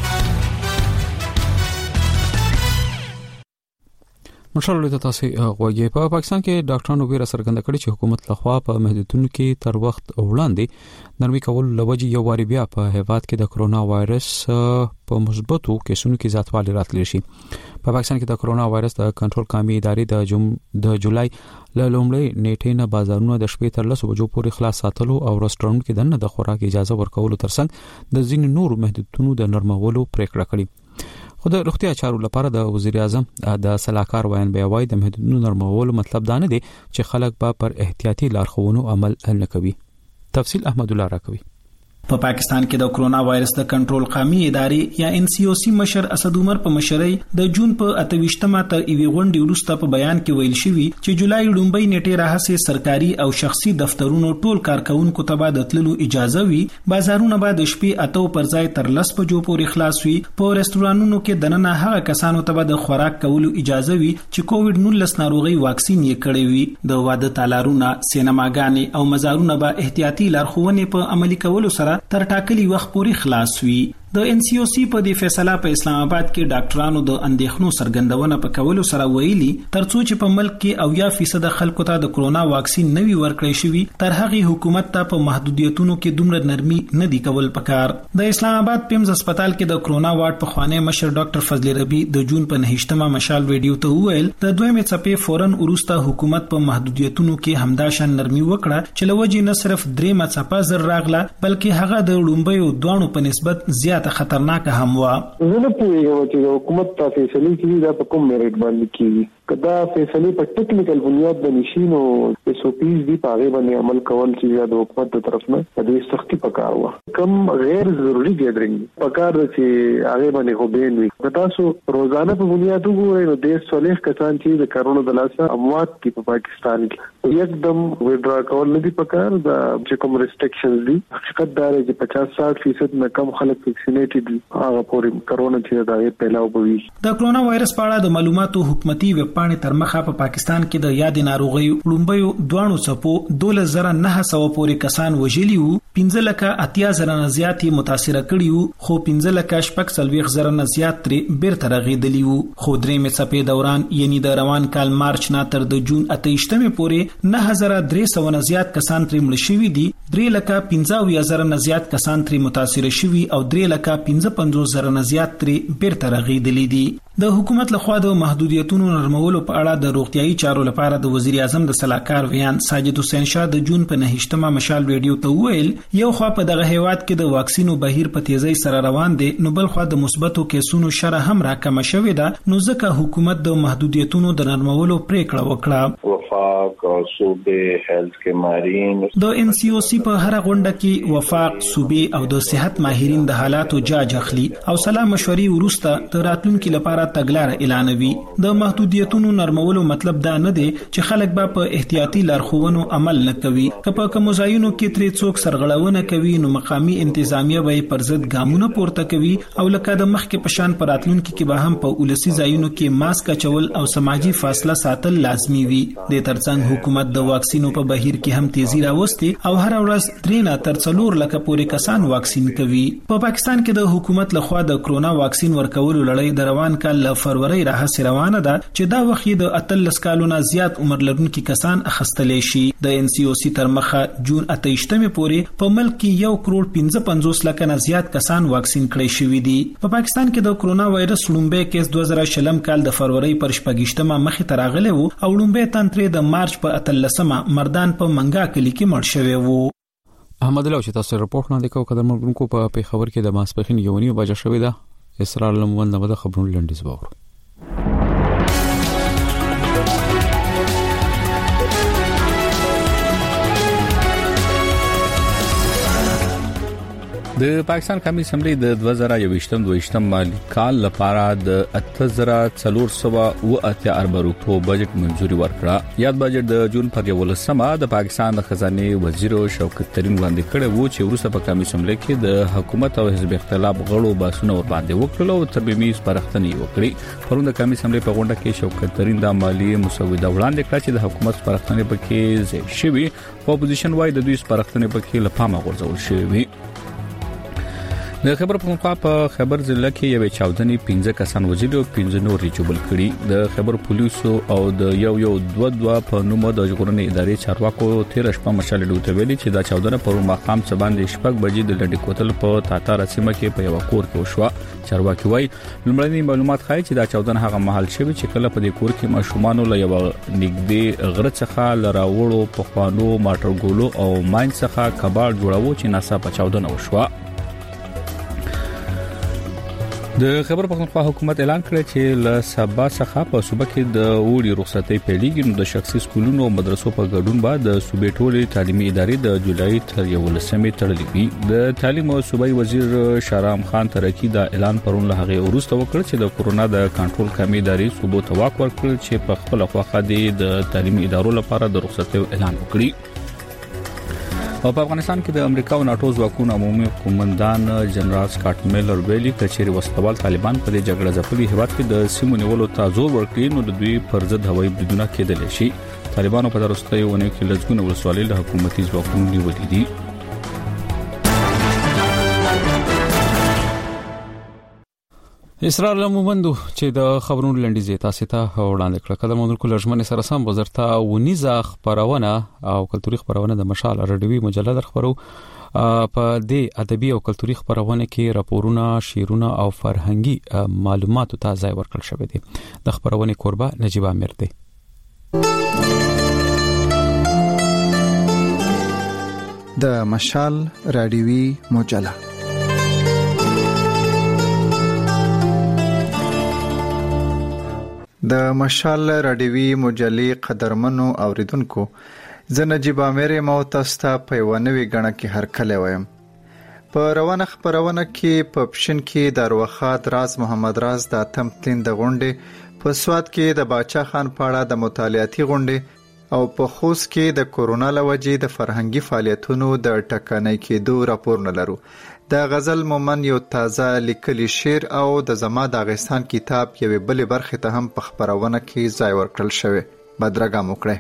مشال له تاسو غوږی په پاکستان کې ډاکټرانو ویره څرګنده کړې چې حکومت لخوا په محدودیتونو کې تر وخت وړاندې نرمي کول لوجي یو واری بیا په هیواد کې د کرونا وایرس په مثبتو کیسونو کې زیاتوالی راتلی شي. په پاکستان کې د کرونا وایرس د کنټرول قومي ادارې د جم د جولای له لومړۍ نیټې نه بازارونه د شپې تر لسو بجو پورې خلاص ساتلو او رستورانټ کې دنه د خوراک اجازه ورکولو ترڅنګ د ځینې نور محدودیتونو د نرمولو پریکړه کړې. خو د روغتیا چارو لپاره د وزیر اعظم د صلاحکار ویان بیاوي د محدودیتونو نرمولو مطلب دا نه دی چې خلک به پر احتیاطي لارښوونو عمل نه کوي. تفصیل احمد الله راکوي. په پاکستان کې د کرونا وایرس د کنټرول قومي ادارې یا ان سی او سی مشر اسد عمر په مشرۍ د جون په اتويشتمه تر ایوي غونډې وروسته په بیان کې ویل شوی چې جولای لومبۍ نیټه راهسه سرکاري او شخصي دفترونو ټول کارکونکو ته به د تللو اجازه وي. بازارونه به د شپې اتو پر ځای تر لس بجو پورې خلاص وي. په رستورانونو کې دننه هغه کسانو ته به د خوراک کولو اجازه وي چې کووډ نولس ناروغي واکسین یې کړی وي. د واده تالارونه، سینماګانې او مزارونه به احتیاطي لارښوونې په عملي کولو سره تر ټاکلي وخت پورې خلاص وي. د ان سی او سی په دې فیصله په اسلام آباد کې ډاکټرانو د اندېښنو څرګندونه په کولو سره ویلي ترڅو چې په ملک کې او یا فیصد خلکو ته د کرونا واکسین نوي ورکړی شوی تر هغه حکومت ته په محدودیتونو کې دومره نرمي نه دی کول پکار. د اسلام آباد پیمز هسپتال کې د کرونا وارډ په خواني مشر ډاکټر فضل ربی د جون په نهشتمه مشال ویډیو ته وویل د دویمه څپې فورن وروسته حکومت په محدودیتونو کې همداشان نرمي وکړه چې لوجې نه صرف درې مڅپه زر راغله بلکې هغه د لومبیو دوانو په نسبت زیاته خطرناک هم و. زه نه پوهیږم چې حکومت ته فیصله کوي دا په کوم میریټ باندې کوي. کدا فیصله په ټیکنیکل بنیاد باندې شي نو اس او پیز دی په هغه باندې عمل کول چې د حکومت تر طرف نه د دې سختي پکار و. کم غیر ضروري ګیدرینګ پکار چې هغه باندې خو به وي. کدا سو روزانه په بنیاد وګورئ نو د صالح کسان چې د کرونا د لاسه اموات کی په پاکستان کې یکدم وډرا کول نه دی پکار دا چې کوم ریسټریکشنز دي. حقیقت دا دی چې پچاس ساٹھ فیصد نه کم خلک ویکسینیټډ دي هغه پورې کرونا چې دا یې پهلا وبوي. د کرونا وایرس په اړه د معلوماتو حکومتي ویب پاڼې تر مخه په پاکستان کې د یاد ناروغي لومبیو دوانو څپو دوله زره نه سو پورې کسان وژلي وو. پنځه لکه اتیا زره نه زیات متاثر کړي وو خو پنځه لکه شپږ سلويخ زره نه زیات ترې بیرته رغېدلی وو. خو درې مې څپې دوران یعنی د روان کال مارچ نه تر د جون اتهشتمه پورې نه هزار درې سو نه زیات کسان ترې مړ شوي دي. درې لکه پنځه زره نه زیات کسان ترې متاثر شوي او درې لکه پنځه پنځوس زره نه زیات ترې بیرته رغېدلی دي. د حکومت لخوا د محدودیتونو نرمولو په اړه د روغتيایي چارو لپاره د وزیر اعظم د صلاحکار ویان ساجد حسین شاه د جون په نهشتمه مشال ویډیو ته ویل یو خوا په دغه هیواد کې د واکسینو بهیر په تیزی سره روان دي نو بل خوا د مثبتو کیسونو شره هم راکمه شوې ده نو ځکه حکومت د محدودیتونو د نرمولو پریکړه وکړه. وفاق او صوبې هیلث کې ماهرین د ان سی او سی په هر غونډه کې وفاق صوبې او د صحت ماهرین د حالاتو جاج اخلي او سلام مشورې ورسته د راتلونکو لپاره تګلارې اعلانوي. د محدودیتونو نرمولو مطلب دا نه دی چې خلک به په احتیاطي لارښوونو عمل نه کوي. که په کوم ځایونو کې ترې څوک سرغړونه کوي نو مقامي انتظامیه به پر ضد ګامونه پورته کوي او لکه د مخکې پشان پر راتلونکو کې به هم په ولسی ځایونو کې ماسک اچول او سماجی فاصله ساتل لازمي وي. د ترڅنګ حکومت د واکسینو په بهیر کې هم تیزی راوستي او هر ورځ درې نه تر څلور لکه پورې کسان واکسین کوي. په پاکستان کې د حکومت لخوا د کرونا واکسین ورکولو لړۍ د روان کال له فروری راهیسې روانه ده چې دا وخت د اتلس کالونو زیات عمر لرونکي کسان اخستلې شي. د ان سی او سی تر مخه جون اتهشتمه پورې په ملک کې یو کروڑ پنځه پنځوس لک نه زیات کسان واکسین کړي شوي دي. په پاکستان کې د کرونا وایرس لومبه کیس دوه زره شلم کال د فروری پر شپږشتمه مخې ته راغلی وو او لومبه تنترې د مارچ په اتلسمه مردان په منګا کلی کې مړ شوی وو. احمد الله چې تاسو رپورټ نه لیکو کده موږ په پیښور کې د ماسپخین یو نیمه بجې شوې ده اسرار لمون د خبرونو لنډیز باور د پاکستان قومي اسمبلی د دوه زره یوویشتم دویشتم مالی کال لپاره د اته زره څلور سوه او اته ارب روپو بجټ منځوري ورکړه. یاد بجټ د جون په یولسمه د پاکستان د خزانه وزیر شوکت ترين وړاندې کړی وو چې وروسته په قومي اسمبلی کې د حکومت او حزب اختلاف غړو باسونه ور باندې وکړل او ترمیمي سپارښتنې وکړي. پرون د قومي اسمبلی په غونډه کې شوکت ترين د مالی مسوده وړاندې کړه چې د حکومت سپارښتنې پکې ځای شوی او اپوزیشن وايي د دوی سپارښتنې پکې لپاره غورځول شوی. د خبر پښتونخوا په خبر ضلع کې یو چاودنې پنځه کسان وژلي او پنځه نور ریچوبل کړي. د خبر پولیسو او د یو یو دوه دوه په نوم د ژغورنې ادارې چارواکو تیر شپه مشال ډوته ویلي چې دا چاودنه پر مقام څه باندې شپږ بجې د لډي کوتل په تاتار سیمه کې په یو کور کې وشو. چارواکي وایي لومړني معلومات ښایي چې دا چاودنه هغه محل شوی چې کله په دې کور کې ماشومان له یو نږدې غره څخه لراوړو په خوانو ماټرګولو او ماین څخه کباړ جوړاوه چې ناسا په چاودنه وشو. د خبر پښتونخوا حکومت اعلان کړی چې له سبا څخه په صوبه کې د وړي رخصتۍ پیلېږي. نو د شخصي سکولونو او مدرسو په ګډون به د صوبې ټولې تعلیمي ادارې د جولای تر یولسمې تړلې وي. د تعلیم او صوبایي وزیر شارام خان ترکی دا اعلان پرون له هغه وروسته وکړ چې د کورونا د کنټرول کمی ادارې صوبو ته واک ورکړ چې په خپل خواخه د تعلیمي ادارو لپاره د رخصتۍ اعلان وکړي. او په افغانستان کې د امریکا او ناتو ځواکونو عمومي قومندان جنرال سکاټ میلر ویلي چې وسلوال طالبان په دې جګړه ځپلي هیواد کې د سیمو نیولو ته زور ورکړي نو د دوی پر ضد هوایي بریدونه کېدل شي. طالبانو په دروستۍ ونه کې لږګونه ولسوالۍ له حکومتي ځواکونو نیولې دي. اسرار لمومندو چې د خبرونو لنډیزه تاسو ته وړاندې کړه کله مونږ کول ژمنه سره سم وزارت ونیزه خبرونه او کلتوري خبرونه د مشال رادیوي مجله درخبرو په دې ادبي او کلتوري خبرونه کې راپورونه شعرونه او فرهنګي معلوماتو ته ځای ورکړل شوی دی. د خبرونه کوربه نجيب امیر دی. د مشال رادیوي مجله د مشال رادیوي مجلې قدرمنو اوریدونکو زه نجيب امیر مو تاسو ته په ونوي غنه کې هر کله وایم. په روانه خبرونه کې په پښین کې د روخات راز محمد راز د اتم تین د غونډې په سواد کې د باچا خان پاړه د مطالعاتي غونډې او په خوست کې د کورونا لوجې د فرهنګي فعالیتونو د ټکنۍ کېدو راپور نه لرو. د غزل مومن یو تازه لیکلي شعر او د زما د افغانستان کتاب یوې بلې برخې ته هم په خبرونه کې ځای ورکړل شوی. بدرګه موکړه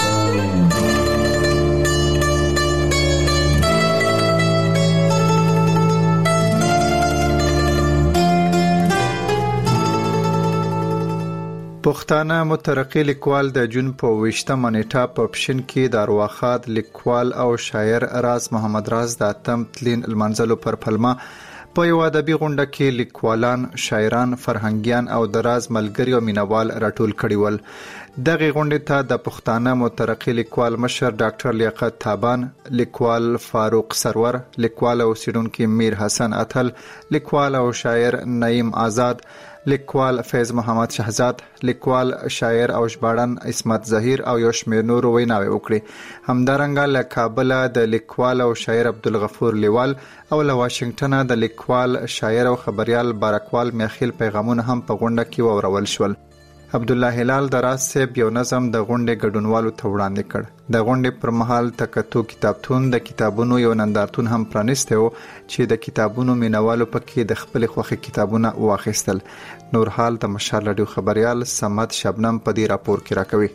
پښتانه مترقي لیکوال د جون په ویشتمه نیټه په پښین کې د ارواخات لیکوال او شاعر راز محمد راز د اتم تلین المنزلو پر پلمه په یو ادبي غونډه کې لیکوالان، شاعران، فرهنګیان او د راز ملګری او مینوال راټول کړي ول. دغه غونډه ته د پښتانه مترقي لیکوال مشر ډاکټر لیاقت تابان، لیکوال فاروق سرور، لیکوال او سیډونکو میر حسن اتل، لیکوال او شاعر نعیم آزاد، لیکوال فیض محمد شهزاد، لیکوال شاعر او ژباړن اسمت ظهیر او یو شمېر نور ویناوي وکړي. همدارنګه له کابل د لیکوال او شاعر عبدالغفور لیوال او له واشنگټن د لیکوال شاعر او خبريال بارکوال میخیل پیغامونه هم په غونډه کې وورول شول. عبد الله هلال دراز صاحب یو نظم د غونډې ګډونوالو ته وړاندې کړ. د غونډې پر مهال تکتو کتابتون د کتابونو یو نندارتون هم پرانیسته و چې د کتابونو مینوالو پکې د خپل خوښي کتابونه واخیستل. نور حال د مشال رادیو خبريال سمت شبنم په دې راپور کې راکوي.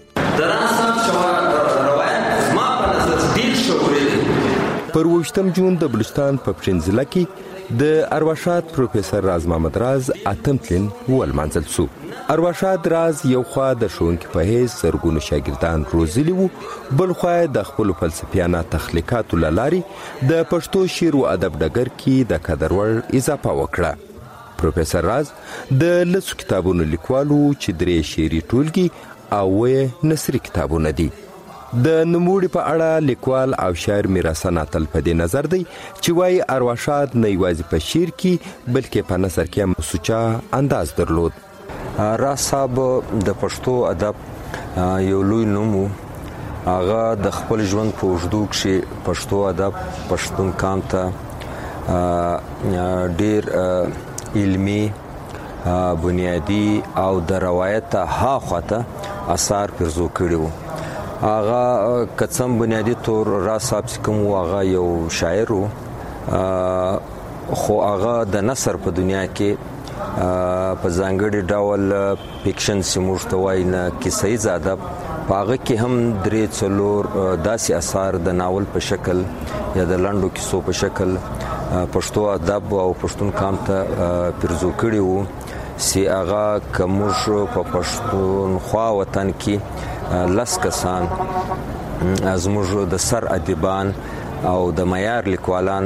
پر وشتم جون د بلوچستان په پښنځله کې د ارواښاد پروفیسور راز محمد راز اتم تلین ول منزل سو. ارواښاد راز یو خوا د ښوونکي په هیڅ زرګونو شاګردان روزلي وو، بل خوا د خپل فلسفیانه تخلیقاتو لاري د پښتو شعر او ادب ډګر کې د قدرور اضافه وکړه. پروفیسور راز د لسو کتابونو لیکوالو چې درې شعري ټولګي او نثري کتابونه دي. د نوموړي په اړه لیکوال او شاعر میرحسن اتل په دې نظر دی چې وايي ارواښاد نه یوازې په شعر کې بلکې په نثر کې هم سوچا انداز درلود. راز صاحب د پښتو ادب یو لوی نوم و. هغه د خپل ژوند په اوږدو کې پښتو ادب پښتون قام ته ډیر علمي بنیادی او د روایت ها خواته اثار پرزو کړي وو. هغه کڅم بنیادی طور راز صاحب کوم هغه یو شاعر وو، خو هغه د نثر په دنیا کې په ځانګړي ډول فکشن سیمور توای نه کیسې زاده هغه کې هم درې څلور داسې اثار د ناول په شکل یا د لنډو کیسو په شکل پښتو ادب او پښتون قام ته پرزو کړي وو چې هغه کومش په پښتونخوا وطن کې لس کسان ازموږ د سر ادیبان او د معیار لیکوالان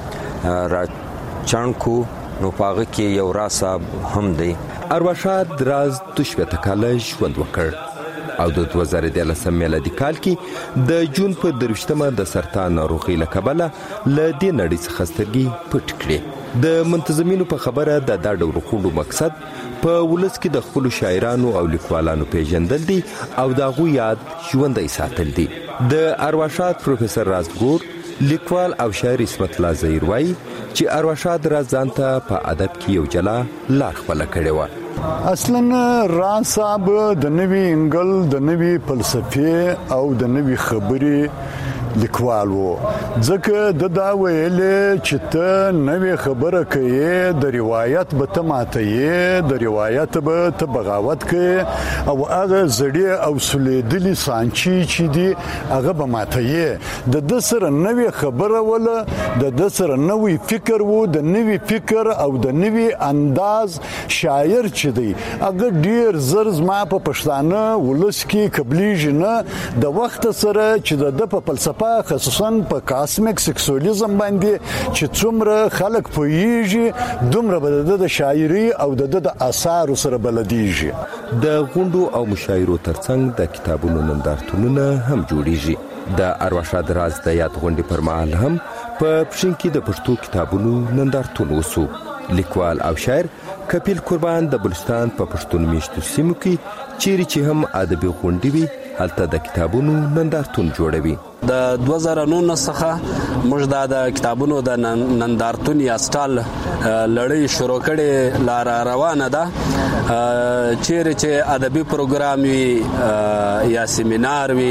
را چانکو نو پاغه کې یو راساب هم دی. ارواښاد راز دوشبته کال ژوند وکړ او د دوه زره دولسم میلادي کال کې د جون په درویشتمه د سرطان ناروغي له کبله له دې نړۍ څخه سترګې پټ کړې. د منتظمینو په خبره د دا ډول خوندو مقصد په ولس کې د خپل شاعرانو او لیکوالانو پیژندل دي او د هغوی یاد ژوندۍ ساتل دي. د ارواښاد پروفیسور رازګور لیکوال او شاعر اسمت الله ظهیر وایي چې ارواښاد راز ځانته په ادب کې یو جلا لار خپله کړې وه. اصلا راز صاحب د نوی انګل د نوی فلسفي او د نوی خبري لیکوال وو، ځکه د دا ویل چې ته نوی خبره کوي د روایت به ته ماته د روایت به ته بغاوت کوي او هغه زړی او سلیدلی سانچی چې دی هغه به ماته د د سره نوی خبره ولا د د سره نوی فکر وو، د نوی فکر او د نوی انداز شاعر چې دی هغه ډیر زر زما په پښتانه ولس کې قبليږي نه د وخت سره چې د په فلسفه خصوصا په کاسمیک سکسولیزم باندې چې څومره خلک پوهیږي دومره به د شاعري او د اثار سره بلدیږي. د غونډو او مشاعرو ترڅنګ د کتابونو نندارتونونه هم جوړیږي. د ارواښاد راز د یاد غونډې پر مهال هم په پښین کې د پښتو کتابونو نندارتون وسو. لیکوال او شاعر کپیل قربان د بلوچستان په پښتون میشتو سیمو کې چیرې چې هم ادبي غونډې وي هلته د کتابونو نندارتون جوړوي. د دوه زره نولس څخه موږ د کتابونو د نندارتون یا سټال لړۍ شروع کړې لار روانه ده. چیرې چې ادبي پروګرام وي یا سیمینار وي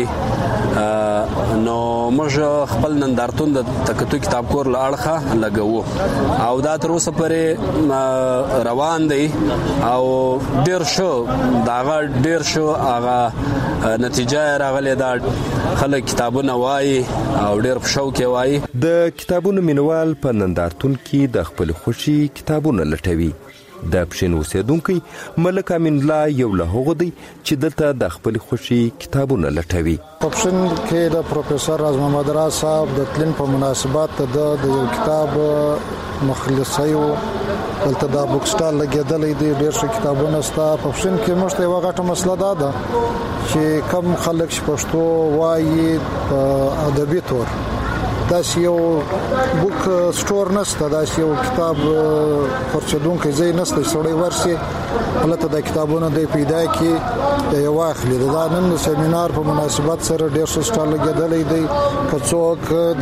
نو موږ خپل نندارتون د تکتو کتاب کور لاړخه لګو او دا تر اوسه پرې روان دی او ډیر شو داغه ډیر شو هغه نتیجه راغله دا خلک کتابونه وایي او ډیر په شوق وایي. د کتابونو مینوال په نندارتون کې د خپل خوشي کتابونه لټوي. د پښین اوسیدونکو ملک امین الله یو له هغو دی چې دلته د خپل خوشي کتابونه لټوي. په پښین کې د پروفیسور راز محمد راز صاحب د تلین په مناسبت د یو کتاب مخلصیو دلته د بوک سټال لګیدلې دي ډېر څه کتابونه ستا. په پښین کې موږ ته یو غټه مسله ده ده چې کم خلک پښتو وایي په ادبي تور داس یو بوک سٹور نشته، داس یو کتاب خرڅدونکو ځای نشته سړی ورسي هلته د کتابونو د پیدا کې د یو اخلي. دا نن سیمینار په مناسبت سره ډېر څه سټال لګیدلې دي. کڅوک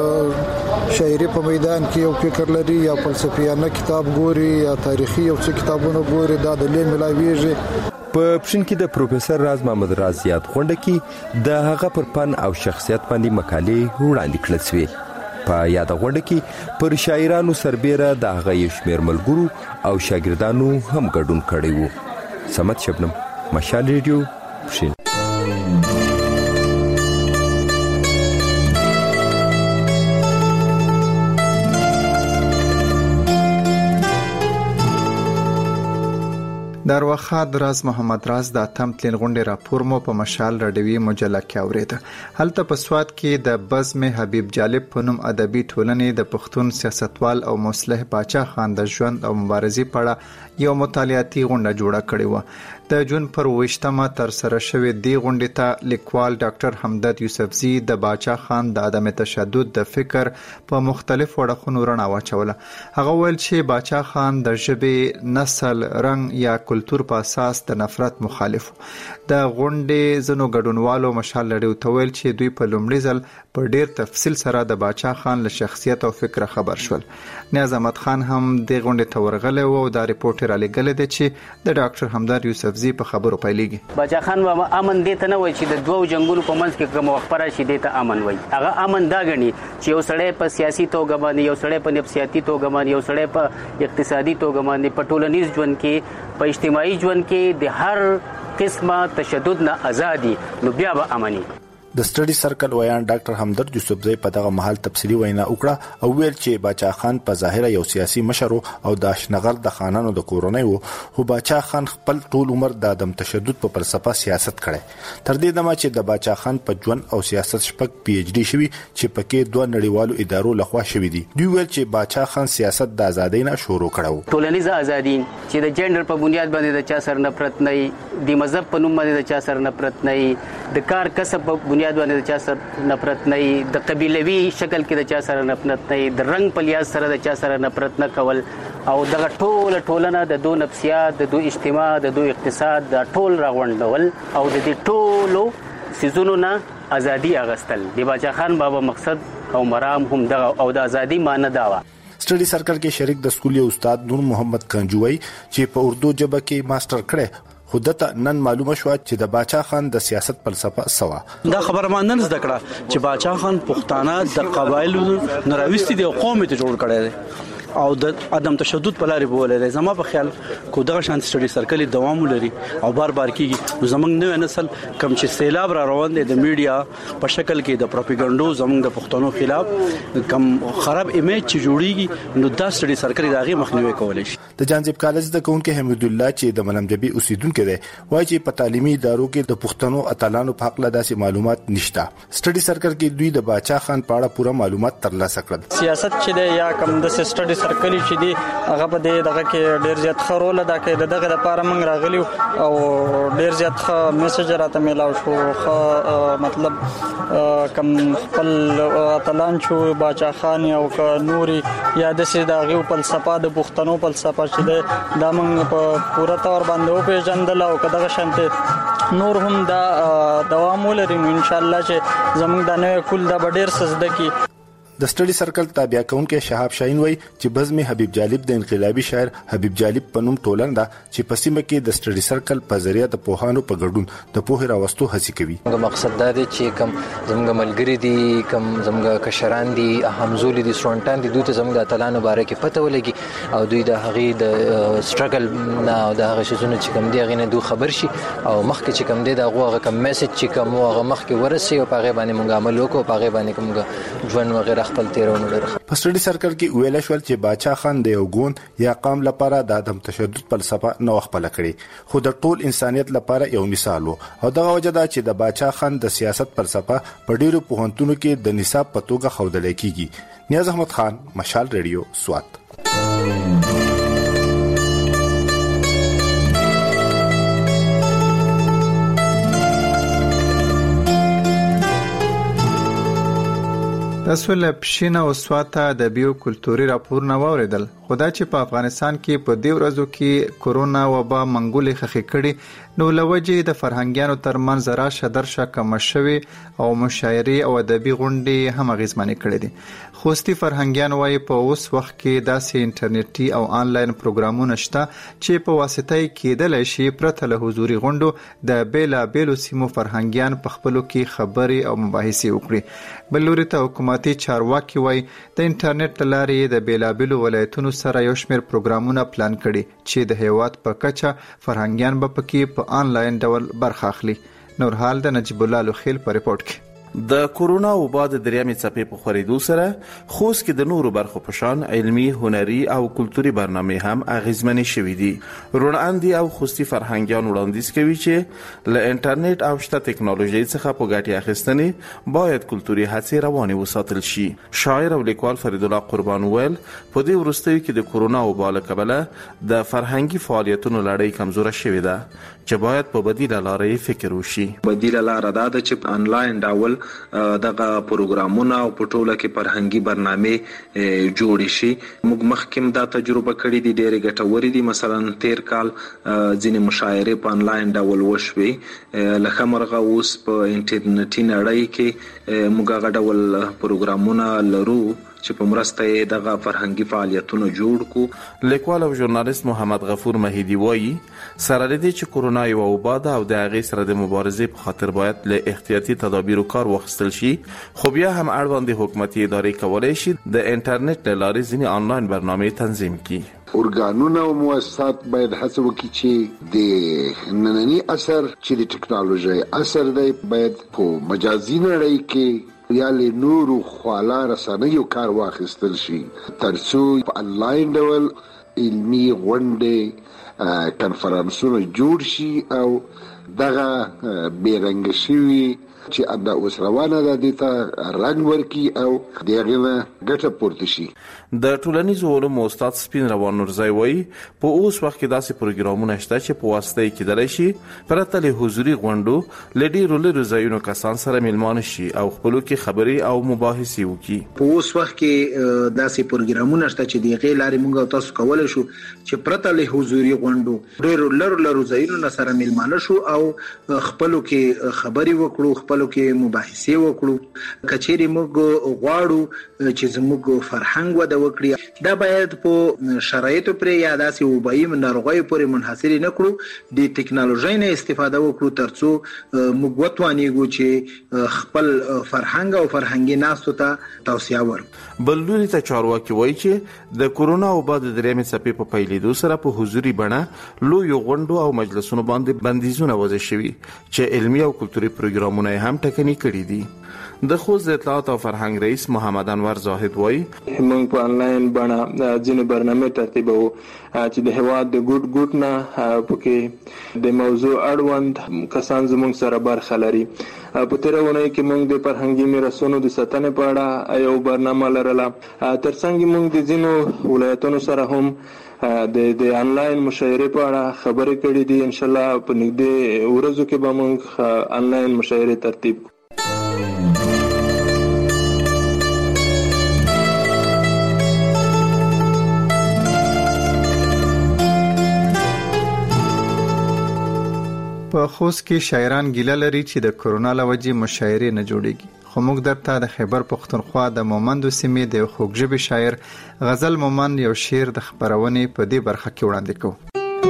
د شاعري په میدان کې یو فکر لري یا فلسفیانه کتاب ګوري یا تاریخي یو څه کتابونه ګوري دا د لې ملاویږي. په پښین کې د پروفیسور راز محمد راز یاد غونډه کې د هغه پر فن او شخصیت باندې مقالې وړاندې کړل شوې. په یاد غونډه کې پر شاعرانو سربېره د هغه یو شمېر ملګرو او شاګردانو هم ګډون کړی وو. سمت شبنم، مشال ریډیو، پښین. د ارواښاد راز محمد راز د اتم تلین غونډې راپور مو په مشال رډیوي مجله کې اوریده. هلته په سواد کې د بزم حبیب جالب په نوم ادبي ټولنې د پښتون سیاستوال او مصلح باچا خان د ژوند او مبارزې په اړه یو مطالعاتي غونډه جوړه کړې و. د جون پر وشتمه تر سره شوې دی غونډې ته لیکوال ډاکټر حمدرد یوسفزي د باچا خان د عدم تشدد د فکر په مختلفو اړخونو رڼا واچوله. هغه ویل چې باچا خان د ژبې، نسل، رنګ یا کلتور په اساس د نفرت مخالف. د غونډې زنو ګډونوالو مشال لړیو ته ویل چې دوی په لومړي ځل په ډیر تفصیل سره د باچا خان له شخصیت او فکر خبر شول. نیاز احمد خان هم د غونډې ته ورغلی و او دا ریپورټ را لېږلی دی چې د ډاکټر حمدرد یوسفزي په خبرو پیلېږي. باچا خان و امن دې ته نه وایي چې د دوو جنگونو په منځ کې کوم وخت راشي دې ته امن وایي. هغه امن دا ګڼي چې یو سړی په سیاسي توګه باندې، یو سړی په نفسیاتي توګه باندې، یو سړی په اقتصادي توګه باندې، په ټولنیز ژوند کې، په اجتماعي ژوند کې د هر قسمه تشدد نه ازادي، نو بیا به امني. د سټډي سرکل ویان ډاکټر حمدرد یوسفزي په دغه محل تفصیلی وینا وکړه او ویل چې باچا خان په ظاهر یو سیاسي مشر او د اشنغر د خانانو د کورونی وو، خو باچا خان خپل ټول عمر د عدم تشدد په فلسفه سیاست کړي. تر دې دمه چې د باچا خان په ژوند او سیاست شپږ پی ایچ ډي شوی چې پکې دوه نړیوالو ادارو لخوا شوی دي. دوی ویل چې باچا خان سیاست د ازادۍ نه شروع کړو. ټولنیز ازادي چې د جندر په بنیاد باندې د چا سره نفرت نه، د مذهب په نوم باندې د چا سره نفرت نه، د کار کسب په بنیاد باندې د چا سره نفرت نه، د قبیلوي شکل کې د چا سره نفرت نه، د رنګ په لیاز سره د چا سره نفرت نه کول، او دغه ټول ټولنه د دو نفسیات، د دو اجتماع، د دو اقتصاد، د ټول راغونډول او د دې ټولو سيزونو نه ازادي اغستل. د باچا خان بابا مقصد او مرام هم دغه او د ازادي معنی دا و. سټډي سرکل کې شریک د سکولي استاد نور محمد کنجوي چې په اردو ژبه کې ماستر کړي، خودته نن معلومه شو چې د باچا خان د سیاست فلسفه سوا. دا خبره مانن زده کړه چې باچا خان پښتانه د قبایلو نراوستي دی او قوم ته جوړ کړی دی او د عدم تشدد په لارې بولې دی. زما په خیال کو دغه شان سټډي سرکل دوام لري او بار بار کیږي. نو زمنګ نو نسل کم چې سیلاب را روان دي د میډیا په شکل کې د پروپاګاندا زمنګ د پښتنو خلاف کم خراب ایمیج چې جوړیږي، نو دا سټډي سرکل داغي مخنیوي کولای شي. د جانزیب کالج د کونکو حمید الله چې د ملمجبي اوسیدونکو دی وایي چې په تعلیمي ادارو کې د پښتنو اتلانو په حق لا داسې معلومات نشته. سټډي سرکل کې دوی د باچا خان په اړه پوره معلومات ترلاسه کړل. سیاست چې دی یا کم د سټډي سرکل چې دی هغه په دغه کې ډیر زیات خرول ادا کوي. دغه لپاره موږ راغلیو او ډیر زیات ښه میسج راته میلاو شو. ښه مطلب کم خپل اتلان شو باچا خان او ک نوري یا د سې دغه فلسفه د پښتنو فلسفه چې دی دا موږ په پوره تور باندې او پیژندل او کداغه شانته نور هم دا دوام ولري. ان شاء الله چې زموږ د نوې کول د ډیر سزده کی. د سټډي سرکل تابع کونکو شهاب شاهین وای چې بزمي حبیب جالب د انقلابي شاعر حبیب جالب په نوم ټولنه ده چې په سیمه کې د سټډي سرکل په ذریعہ د پوهانو په ګډون د پوهه راوستو هڅه کوي. مقصد دا دی چې کم زموږ ملګری دي، کم زموږ کشران دي، همزولي دي، سټرونټان دي، دوی ته زموږ د اتلانو باره کې پته ولګي او دوی د هغه د سټرګل نه او د هغه شزونه چې کم دی هغه نه دوی خبر شي او مخکې چې کم دی دا هغه کم میسج چې کم هغه مخکې ورسي او په هغه باندې موږ عمل وکړو، په هغه باندې کوم ژوند وغیرہ خپل تیرونه لري. په سټډي سرکل کې ویل شو چې باچا خان د یو ګوند یا قوم لپاره د عدم تشدد فلسفه نو خپل کړي، خو د ټول انسانيت لپاره یو مثال وو او دغه وجه دا چې د باچا خان د سیاست فلسفه په ډیرو پوهنتونو کې د نصاب په توګه ښودل کیږي. نیاز احمد خان، مشال ریډیو، سوات. تاسو له پښینه او سواته د بیو کلتوري راپور نه واوریدل. خدا چې په افغانستان کې په دې ورځو کې کورونا وبا منګولې خخې کړي، نو لوجې د فرهنګیانو ترمنځ راشه درشه کم شوي او مشاعري او ادبي غونډې هم غیزمنې کړې دي. خوستي فرهنګیان وايي په اوس وخت کې داسې انټرنیټي او آنلاین پروګرامونه شته چې په واسطه یې کېدلی شي پرته له حضوري غونډو د بیلا بیلو سیمو فرهنګیان په خپلو کې خبرې او مباحثې وکړي. بل لوري ته حکومتي چارواکي وايي د انټرنیټ له لارې د بیلا بیلو ولایتونو سره یو شمېر پروګرامونه پلان کړي چې د هیواد په کچه فرهنګیان به پکې په آنلاین ډول برخه اخلي. نور حال د نجیب الله لوخیل په ریپورت کې. د کورونا وبا د دریمې څپې په خورېدو سره خوست کې د نورو برخو په شان علمي، هنري او کلتوري برنامې هم اغیزمنې شوې دي. روڼاندي او خوستي فرهنګیان وړاندیز کوي چې له انټرنیټ او شته ټکنالوژي څخه په ګټې اخیستنې باید کلتوري هڅې روانې وساتل شي. شاعر او لیکوال فرید الله قربان ویل په دې وروستیو کې د کورونا وبا له کبله د فرهنګي فعالیتونو لړۍ کمزوره شوې ده چې باید په بدیله لارې فکر وشي. بدیله لار دا ده چې آنلاین ډول دغه پروګرامونه او په ټوله کې فرهنګي برنامې جوړ شي. موږ مخکې دا تجربه کړې دي، ډېرې ګټورې دي. مثلا تیر کال ځینې مشاعرې په آنلاین ډول وشوې، لکه مرغه اوس په انټرنیټي نړۍ کې موږ هغه ډول پروګرامونه لرو چې په مرسته یې دغه فرهنګي فعالیتونه جوړ کو. لیکوال او ژورنالیست محمد غفور مهیدی وایي سره لدې چې کورونا یو وبا ده او د هغې سره د مبارزې په خاطر باید له احتیاطي تدابیرو کار واخیستل شي، خو بیا هم اړوندې حکومتي ادارې کولی شي د انټرنیټ له لارې ځینې آنلاین برنامې تنظیم کړي. ارګانونه او مؤسسات باید هڅه وکړي چې د ننني عصر چې د ټکنالوژي عصر دی باید په مجازي نړۍ کې یا له نورو خواله رسنیو کار واخیستل شي ترڅو په آنلاین ډول علمي غونډې کنفرانسونه جوړ شي او دغه بیرنګ شوي چې دا اوس روانه ده د ته رنګ ورکی او دغه ګټه پورته شي. د ټولنیزو علومو استاد سپین روان نورزی وایي په اوس وخت کې داسې پروګرامونه شته چې په واسطه یې کېدلی شي پرته له حضوري غونډو له ډېرو لرې ځایونو کسان سره میلمانه شي او خپلو کې خبرې او مباحثې وکړي. په اوس وخت کې داسې پروګرامونه شته چې د هغې لارې موږ او تاسو کولی شو چې پرته له حضوري غونډو ډېرو لرو لرو ځایونو سره میلمانه شو او خپلو کې خبرې وکړو، خپلو کې مباحثې وکړو. که چیرې موږ غواړو چې زموږ فرهنګ وده وکړي، دا باید په شرایطو پرې یا داسې وبایي ناروغیو پورې منحصر نه کړو، د ټکنالوژۍ نه استفاده وکړو ترڅو موږ وتوانیږو چې خپل فرهنګ او فرهنګي ناستو ته توسعه ورکړو. بل لوري ته چارواکي وایي چې د کورونا وبا د درېیمې څپې په پیلېدو سره په حضوري بڼه لویو غونډو او مجلسونو باندې بندیزونه وضع شوي چې علمي او کلتوري پروګرامونه یې هم ټکني کړي دي. د خوست د اطلاعات او فرهنګ رئیس محمد انور زاهد وایي موږ په آنلاین بڼه ځینې برنامې ترتیبوو چې د هېواد د ګوټ ګوټ نه پکې د موضوع اړوند کسان زموږ سره برخه لري. په تېره اونۍ کې موږ د فرهنګي میراثونو د ساتنې په اړه یو برنامه لرله. ترڅنګ موږ د ځینو ولایتونو سره هم د د آنلاین مشاعرې په اړه خبرې کړې دي. انشاءالله په نږدې ورځو کې به موږ آنلاین مشاعرې ترتیب کړو. په خوست کې شاعران ګیله لري چې د کورونا له وجې مشاعرې نه جوړیږي، خو موږ درته د خیبر پښتونخوا د مومندو سیمې د خوږژبې شاعر غزل مومند یو شعر د خبرونې په دې برخه کې وړاندې کوو.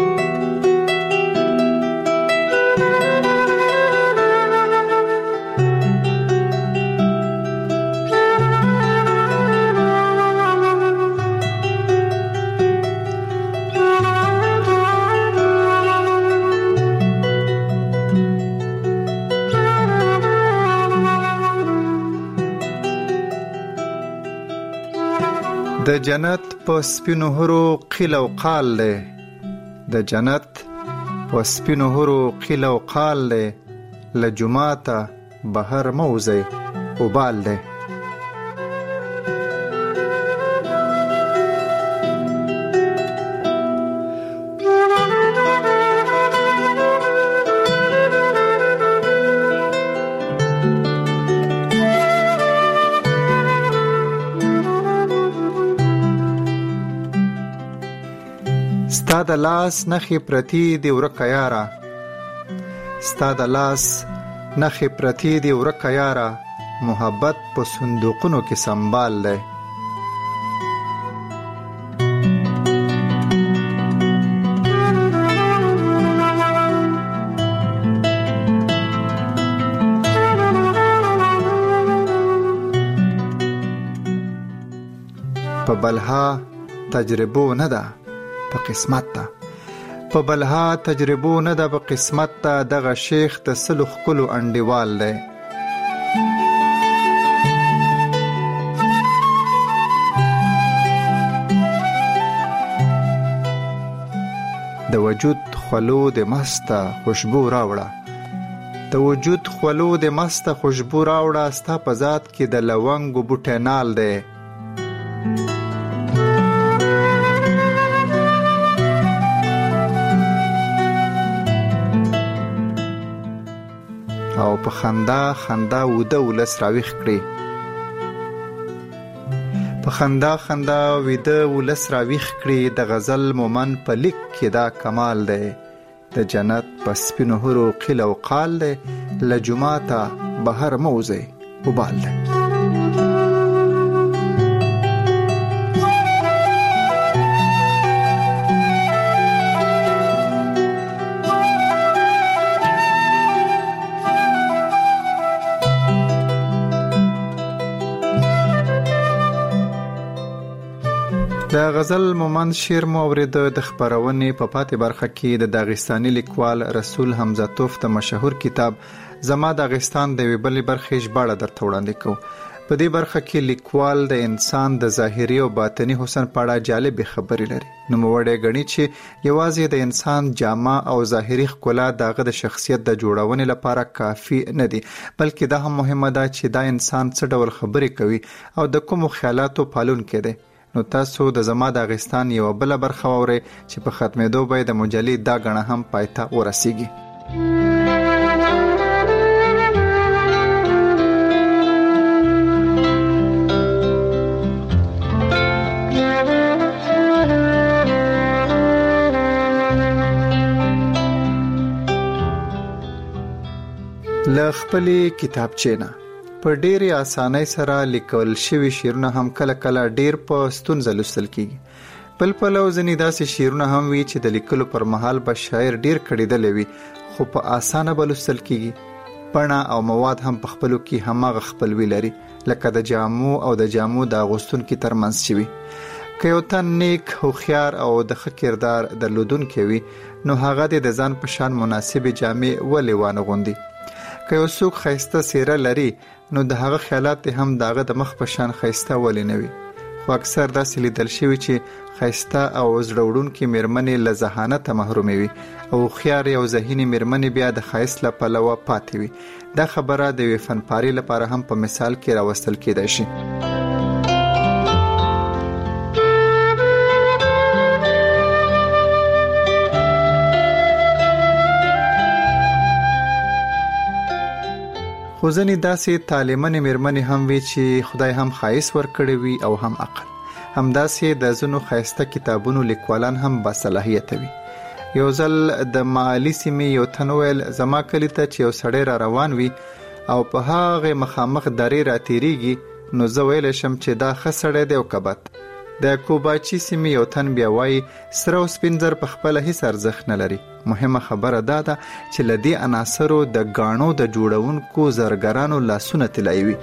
د جنت په سپینو هرو قیل او قال له، د جنت په سپینو هرو قیل او قال له، له جمعاته بهر موزه وبال له. ستا د لاس نخې پرتی دی ورکه یاره، ستا د لاس نخې پرتی دی ورکه یاره، محبت په صندوقونو کې سنبال دی. په بلها تجربو نه ده په قسمت ته، په بلها تجربو نه ده په قسمت ته، دغه شیخ د سلو ښکلو انډیوال دی. وجود خلو د مسته خوشبو راوړه د وجود خلو د مسته خوشبو راوړه ستا په ذات کې د لونګو بوټی نال دی او په خندا خندا وده ولس راویښ کړي په خندا خندا وده ولس راویښ کړي د غزل مومن په لیک کې دا کمال دی د جنت په سپینو هرو قیل او قال دی له جمعاته بهر موزه وبال دی د غزل مومند شعر مو اورید د خبرونې په پاتې برخه کې د داغستاني لیکوال رسول حمزه توف د مشهور کتاب زما داغستان د ویبلې برخې ژباړه درته وړاندې کوم په دې برخه کې لیکوال د انسان د ظاهري او باطني حسن په اړه جالب خبرې لري نو موړې غني چې یوازې د انسان جامه او ظاهري ښکلا دغه د شخصیت د جوړونې لپاره کافي نه دي بلکې دا هم مهمه ده چې دا انسان څه ډول خبرې کوي او د کوم خیالاتو پالون کړي نو تاسو د زما داغستان یو بل برخه ووري چې په ختمېدو به د مجلې دا غنه هم پایته ورسیږي ل خپلې کتابچې نه په ډېرې اسانۍ سره لیکل شوي شعرونه هم کله کله ډېر په ستونزه لوستل کیږي بل پلو ځینې داسې شعرونه هم وي چې د لیکلو پر مهال به شاعر ډېر کړېدلی وي خو په اسانه به لوستل کیږي بڼه او مواد هم په خپلو کې هماغه خپلوي لري لکه د جامو او د جامو د اغوستونکي ترمنځ چې وي که یو تن نیک هوښیار او د ښه کردار درلودونکی وي نو هغه د ځان په شان مناسبې جامې ولې وانه غوندي که یو څوک ښایسته څېره لري نو د هغه خیالات هم داغه د مخ په شان ښایسته ولې نه وي خو اکثر داسې لیدل شوي چې ښایسته او زړه وړونکې مېرمنې له ذهانته محرومې وي او هوښیارې او ذهینې مېرمنې بیا د ښایست له پلوه پاتې وي دا خبره د یوې فنپارې لپاره هم په مثال کې راوستل کېدای شي خو ځینې داسې تعلیمنې مېرمنې هم وي چې خدای هم ښایست ورکړی وي او هم عقل همداسې د ځینو ښایسته کتابونو لیکوالان هم باصلاحیته وي یو ځل د معالي سیمې یو تن ویل زما کلي ته چې یو سړی را روان وي او په هغې مخامخ درې راتېرېږي نو زه ویلی شم چې دا ښه سړی دی او که بد د کوباچي سیمې یو تن بیا وایي سره او سپین زر په خپله هیڅ ارزښت نه لري مهمه خبره دا ده چې له دې عناصرو د ګاڼو د جوړونکو زرګرانو لاسونه طلایي وي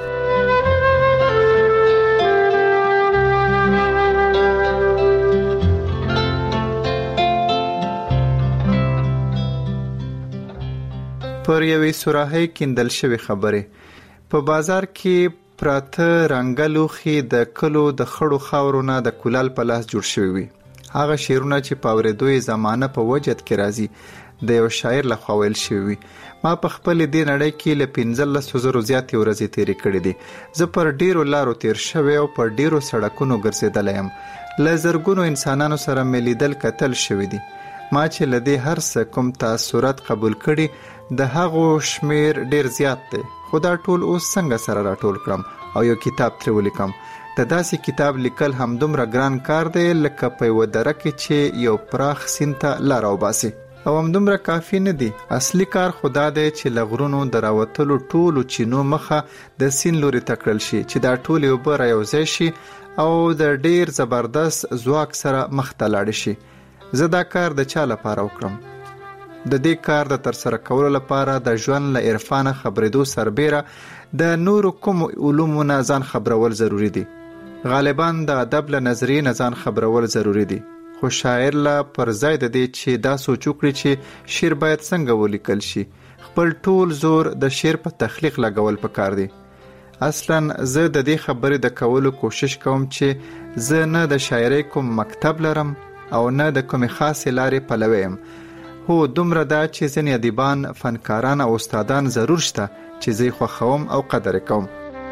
پر یوې سوراهۍ کیندل شوې خبرې په بازار کې پراته رنګه لوښي د کلو د خړو خاورو نه د کولال په لاس جوړ شوي وي هغه شعرونه چې په اورېدو یې زمانه په وجد کې راځي د یو شاعر لخوا ویل شوي وي ما په خپلې دې نړۍ کې له پنځلسو زرو زیاتې ورځې تېرې کړې دي زه پر ډېرو لارو تېر شوی او پر ډېرو سړکونو ګرځېدلی یم له زرګونو انسانانو سره مې لیدل کتل شوي دي ما چې له دې هر څه کوم تاثرات قبول کړي د هغو شمیر ډېر زیات دی خو دا ټول اوس څنګه سره راټول کړم او یو کتاب ترې ولیکم د داسې کتاب لیکل همدومره ګران کار دی لکه په یوه دره کې چې یو پراخ سیند ته لاره وباسي او همدومره کافي نه دی اصلي کار خو دا دی چې له غرونو د راوتلو ټولو چینو مخه د سیند لوري ته کړل شي چې دا ټولې اوبه رایوځای شي او د ډېر زبردست ځواک سره مخ ته لاړې شي زه دا کار د چا لپاره وکړم د دې کار د ترسره کولو لپاره د ژوند له عرفانه خبرېدو سربیره د نورو کوم علومو نه ځان خبرول ضروری دي غالبا د ادب له نظریې نه ځان خبرول ضروری دي خو شاعر لا پر ځای د دې چې دا سوچ وکړي چې شعر باید څنګه ولیکل شي خپل ټول زور د شعر په تخلیق لګول پکار دي اصلا زه د دې خبرې د کولو کوشش کوم چې زه نه د شاعرۍ کوم مکتب لرم او نه د کومې خاصې لارې پلوی یم. هو دومره دا چې ځینې ادیبان، فنکاران او استادان ضرور شته چې زه یې خوښوم او قدر یې کوم.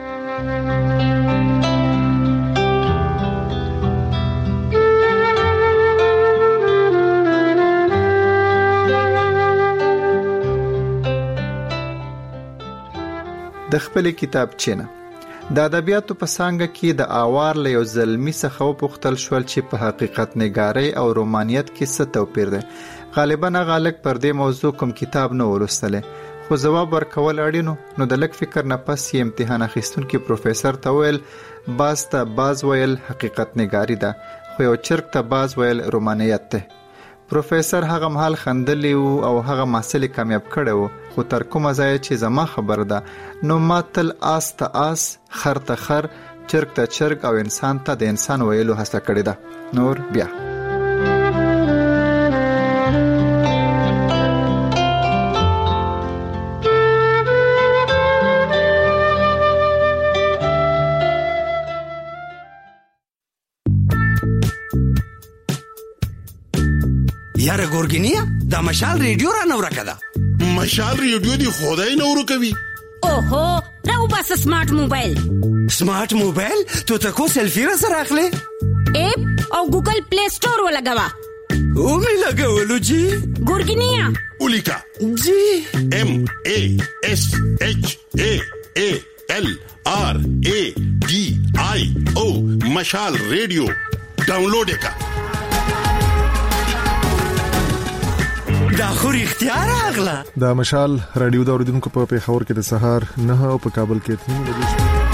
د خپل کتابچې نه د ادبیاتو په څانګه کې د آوار له یو زلمي څخه وپوښتل شول چې په حقیقت نګارۍ او رومانیت کې څه توپیر دی. غالبا هغه هلک پر دې موضوع کوم کتاب نه ولوستلی، خو ځواب ورکول اړینو. نو د لږ فکر نه پس یې امتحان اخیستونکي پروفیسر ته وویل باز ته باز ویل حقیقت نګاري ده، خو یو چرګ ته باز ویل رومانیت ده. پروفیسر هغه مهال خندلی و او هغه محصل کامیاب کړی و، خو تر کومه ځایه چې زما خبر ده نو ما تل آس ته آس، خر ته خر، چرګ ته چرګ او انسان ته د انسان ویلو هڅه کړې ده. نور بیا یاره ګورګینیا دا مشال ریډیو را نو راکده. مشال ریډیو دی خدای نو ورکوي. اوهو راو بس سمارټ موبایل. سمارټ موبایل ته تاسو سلفي را سره اخلي؟ اپ او ګوګل پلی سٹور ولګوا. او می لګولو جی ګورګینیا ولیکا جی ام ا اس اچ ا ا ال ار ا ډي آی او مشال ریډیو ډاونلوډ کا. دا خو اختیار اغلا. دا مشال رادیو دا اوریدونکو په پیښور کې د سهار نه او په کابل کې اته بجې